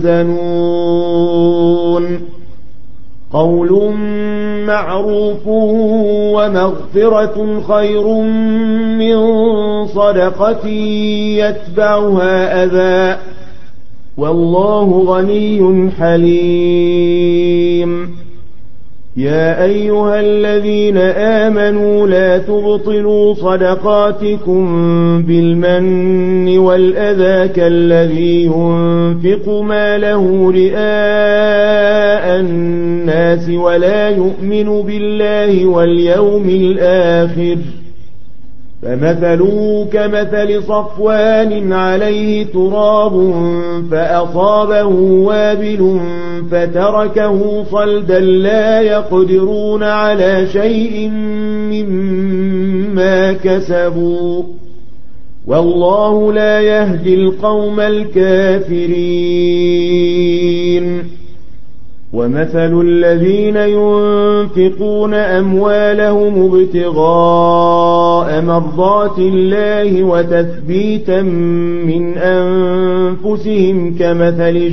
يحزنون قول معروف ومغفرة خير من صدقة يتبعها أذى والله غني حليم يا أيها الذين آمنوا لا تبطلوا صدقاتكم بالمن والأذى كالذي ينفق ماله رئاء الناس ولا يؤمن بالله واليوم الآخر فمثله كمثل صفوان عليه تراب فأصابه وابل فتركه صلدا لا يقدرون على شيء مما كسبوا والله لا يهدي القوم الكافرين ومثل الذين ينفقون أموالهم ابتغاء مرضات الله وتثبيتا من أنفسهم كمثل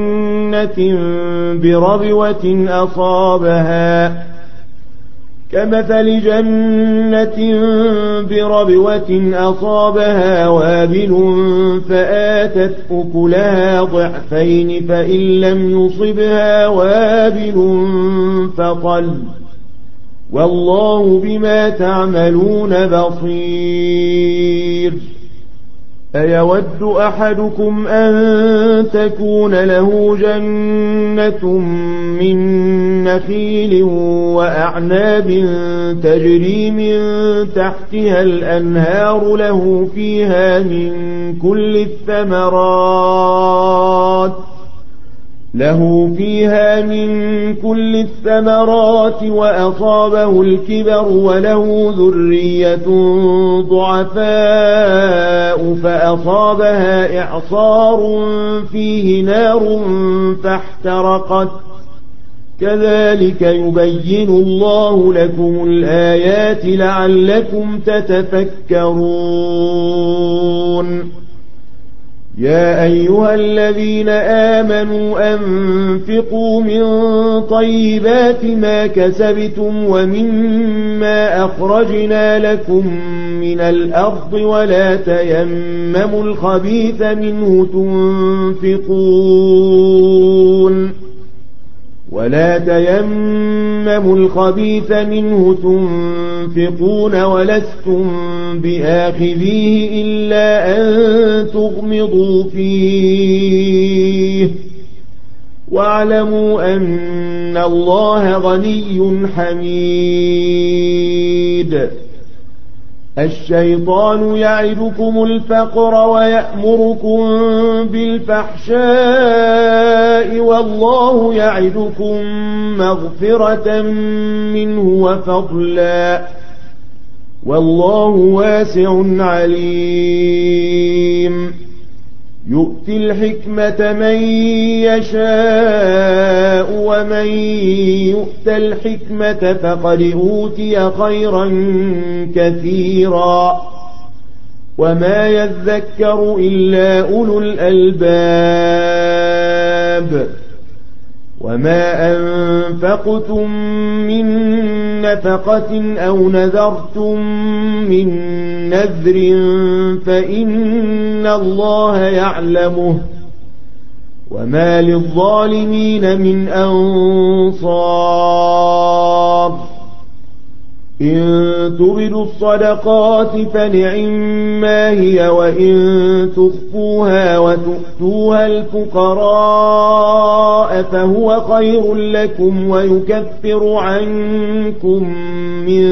جنة بربوة أصابها وابل فآتت أكلها ضعفين فإن لم يصبها وابل فطل والله بما تعملون بصير أيود أحدكم أن تكون له جنة من ونخيل وأعناب تجري من تحتها الأنهار له فيها من كل الثمرات وأصابه الكبر وله ذرية ضعفاء فأصابها إعصار فيه نار فاحترقت كذلك يبين الله لكم الآيات لعلكم تتفكرون يا أيها الذين آمنوا أنفقوا من طيبات ما كسبتم ومما أخرجنا لكم من الأرض ولا تيمموا الخبيث منه تنفقون ولستم بآخذيه إلا أن تغمضوا فيه واعلموا أن الله غني حميد الشيطان يعدكم الفقر ويأمركم بالفحشاء والله يعدكم مغفرة منه وفضلا والله واسع عليم يؤتي الحكمة من يشاء ومن يؤت الحكمة فقد أوتي خيرا كثيرا وما يذكر إلا أولو الألباب وما أنفقتم من نفقة أو نذرتم من نذر فإن الله يعلمه وما للظالمين من أنصار إن تبدوا الصدقات فنعما هي وإن تخفوها وتؤتوها الفقراء فهو خير لكم ويكفر عنكم من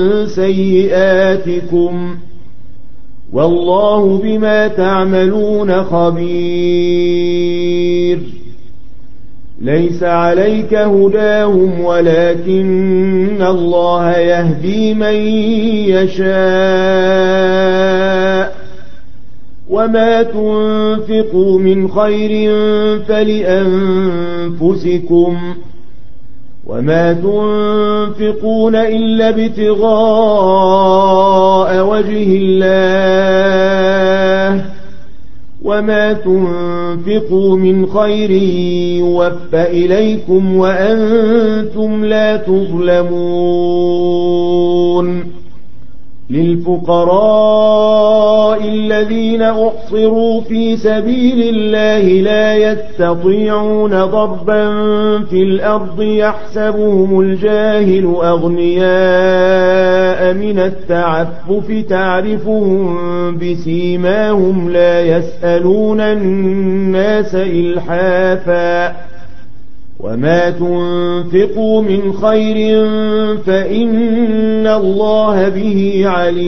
سيئاتكم والله بما تعملون خبير ليس عليك هداهم ولكن الله يهدي من يشاء وما تنفقوا من خير فلأنفسكم وما تنفقون إلا ابتغاء وجه الله وما تنفقوا من خير يوفى إليكم وأنتم لا تظلمون للفقراء الذين أحصروا في سبيل الله لا يستطيعون ضربا في الأرض يحسبهم الجاهل أغنياء من التعفف تعرفهم بسيماهم لا يسألون الناس إلحافا وما تنفقوا من خير فإن الله به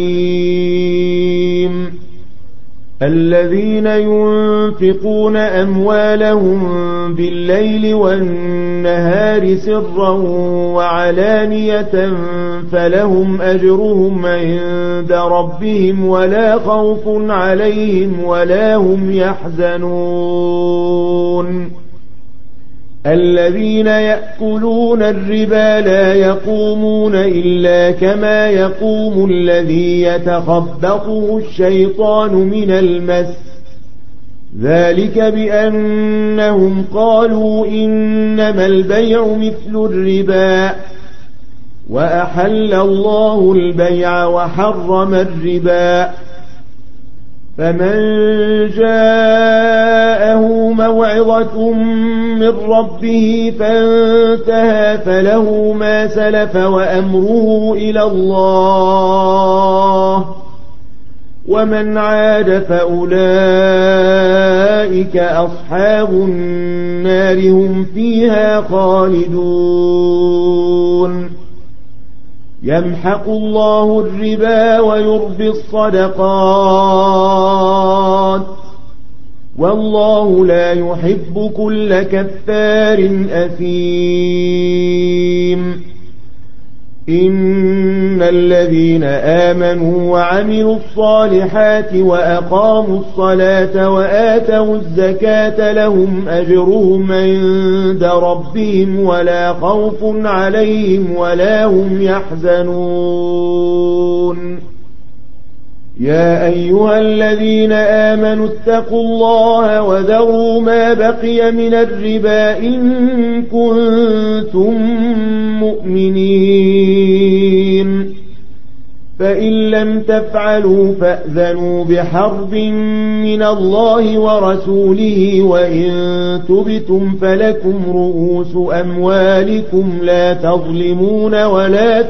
عليم الذين ينفقون أموالهم بالليل والنهار سرا وعلانية فلهم أجرهم عند ربهم ولا خوف عليهم ولا هم يحزنون الذين يأكلون الربا لا يقومون إلا كما يقوم الذي يتخبطه الشيطان من المس ذلك بأنهم قالوا إنما البيع مثل الربا وأحل الله البيع وحرم الربا فمن جاءه موعظة من ربه فانتهى فله ما سلف وأمره إلى الله ومن عاد فأولئك أصحاب النار هم فيها خالدون يمحق الله الربا ويربي الصدقات والله لا يحب كل كفار أثيم إن الذين آمنوا وعملوا الصالحات وأقاموا الصلاة وآتوا الزكاة لهم أجرهم عند ربهم ولا خوف عليهم ولا هم يحزنون يا أيها الذين آمنوا اتقوا الله وذروا ما بقي من الربا إن كنتم مؤمنين فإن لم تفعلوا فأذنوا بحرب من الله ورسوله وإن تبتم فلكم رؤوس أموالكم لا تظلمون ولا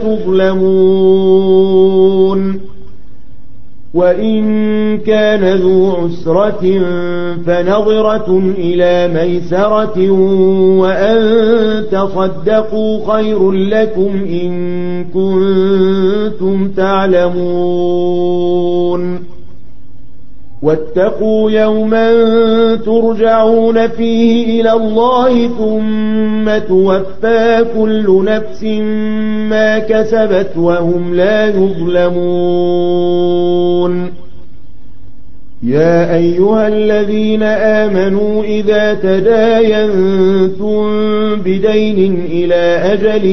تظلمون وإن كان ذو عسرة فنظرة إلى ميسرة وأن تصدقوا خير لكم إن كنتم تعلمون واتقوا يوما ترجعون فيه إلى الله ثم توفى كل نفس ما كسبت وهم لا يظلمون يا أيها الذين آمنوا إذا تداينتم بدين إلى أجل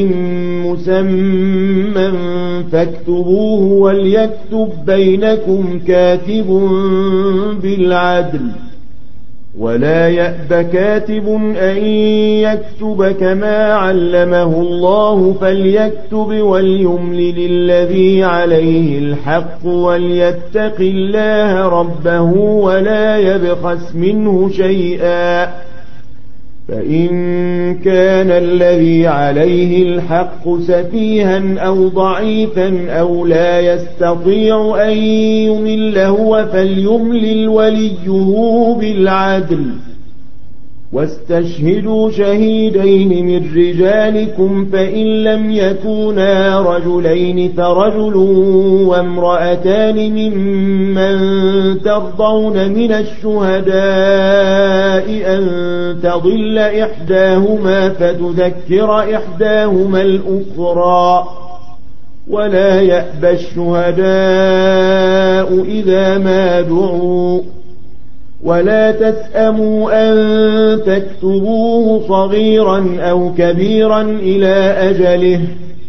مسمى فاكتبوه وليكتب بينكم كاتب بالعدل ولا يأب كاتب أن يكتب كما علمه الله فليكتب وليملل الذي عليه الحق وليتق الله ربه ولا يبخس منه شيئا فإن كان الذي عليه الحق سفيها أو ضعيفا أو لا يستطيع أن يمل هو فليملل وليه بالعدل واستشهدوا شهيدين من رجالكم فإن لم يكونا رجلين فرجل وامرأتان ممن ترضون من الشهداء أن تضل إحداهما فتذكر إحداهما الأخرى ولا يأبى الشهداء إذا ما دعوا ولا تسأموا أن تكتبوه صغيرا أو كبيرا إلى أجله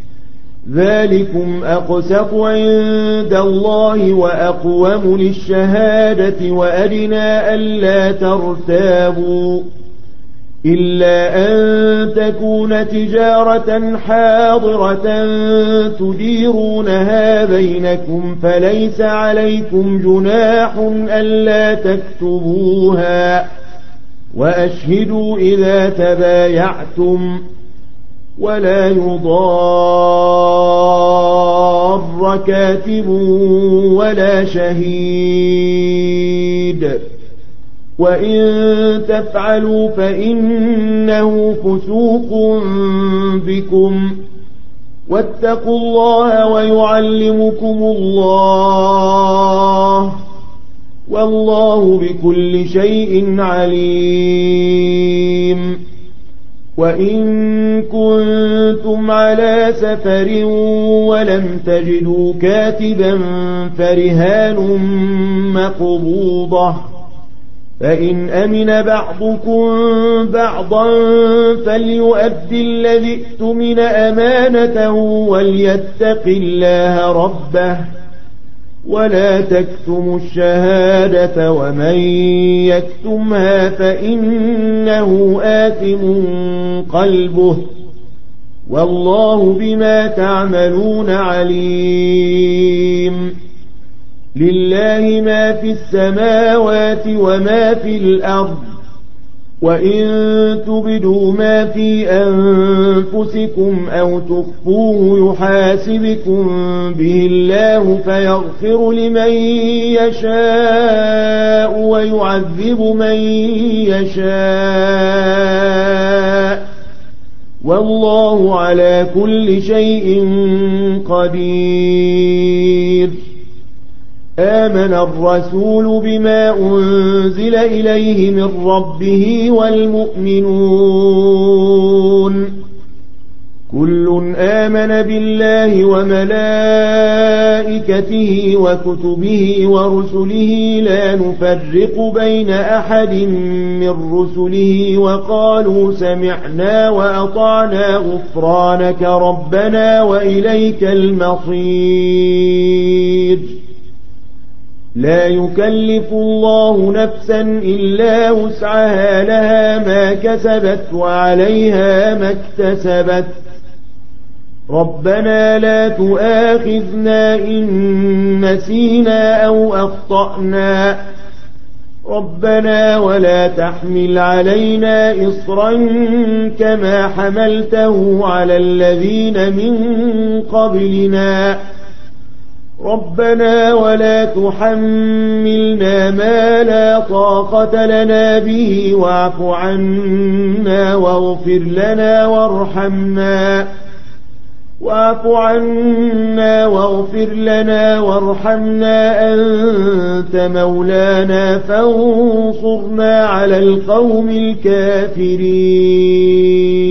ذلكم أقسط عند الله وأقوم للشهادة وأدنى ألا ترتابوا إلا أن تكون تجارة حاضرة تديرونها بينكم فليس عليكم جناح ألا تكتبوها وأشهدوا إذا تبايعتم ولا يضار كاتب ولا شهيد وإن تفعلوا فإنه فسوق بكم واتقوا الله ويعلمكم الله والله بكل شيء عليم وإن كنتم على سفر ولم تجدوا كاتبا فرهان مقبوضة فإن أمن بعضكم بعضا فليؤدي الذي ائتمن أمانته وليتق الله ربه ولا تكتموا الشهادة ومن يكتمها فإنه آثم قلبه والله بما تعملون عليم لله ما في السماوات وما في الأرض وإن تبدوا ما في أنفسكم أو تخفوه يحاسبكم به الله فيغفر لمن يشاء ويعذب من يشاء والله على كل شيء قدير. آمن الرسول بما أنزل إليه من ربه والمؤمنون كل آمن بالله وملائكته وكتبه ورسله لا نفرق بين أحد من رسله وقالوا سمعنا وأطعنا غفرانك ربنا وإليك المصير. لا يكلف الله نفسا إلا وسعها لها ما كسبت وعليها ما اكتسبت ربنا لا تؤاخذنا إن نسينا أو أخطأنا ربنا ولا تحمل علينا إصرا كما حملته على الذين من قبلنا ربنا ولا تحملنا ما لا طاقة لنا به واعف عنا واغفر لنا وارحمنا أنت مولانا فانصرنا على القوم الكافرين.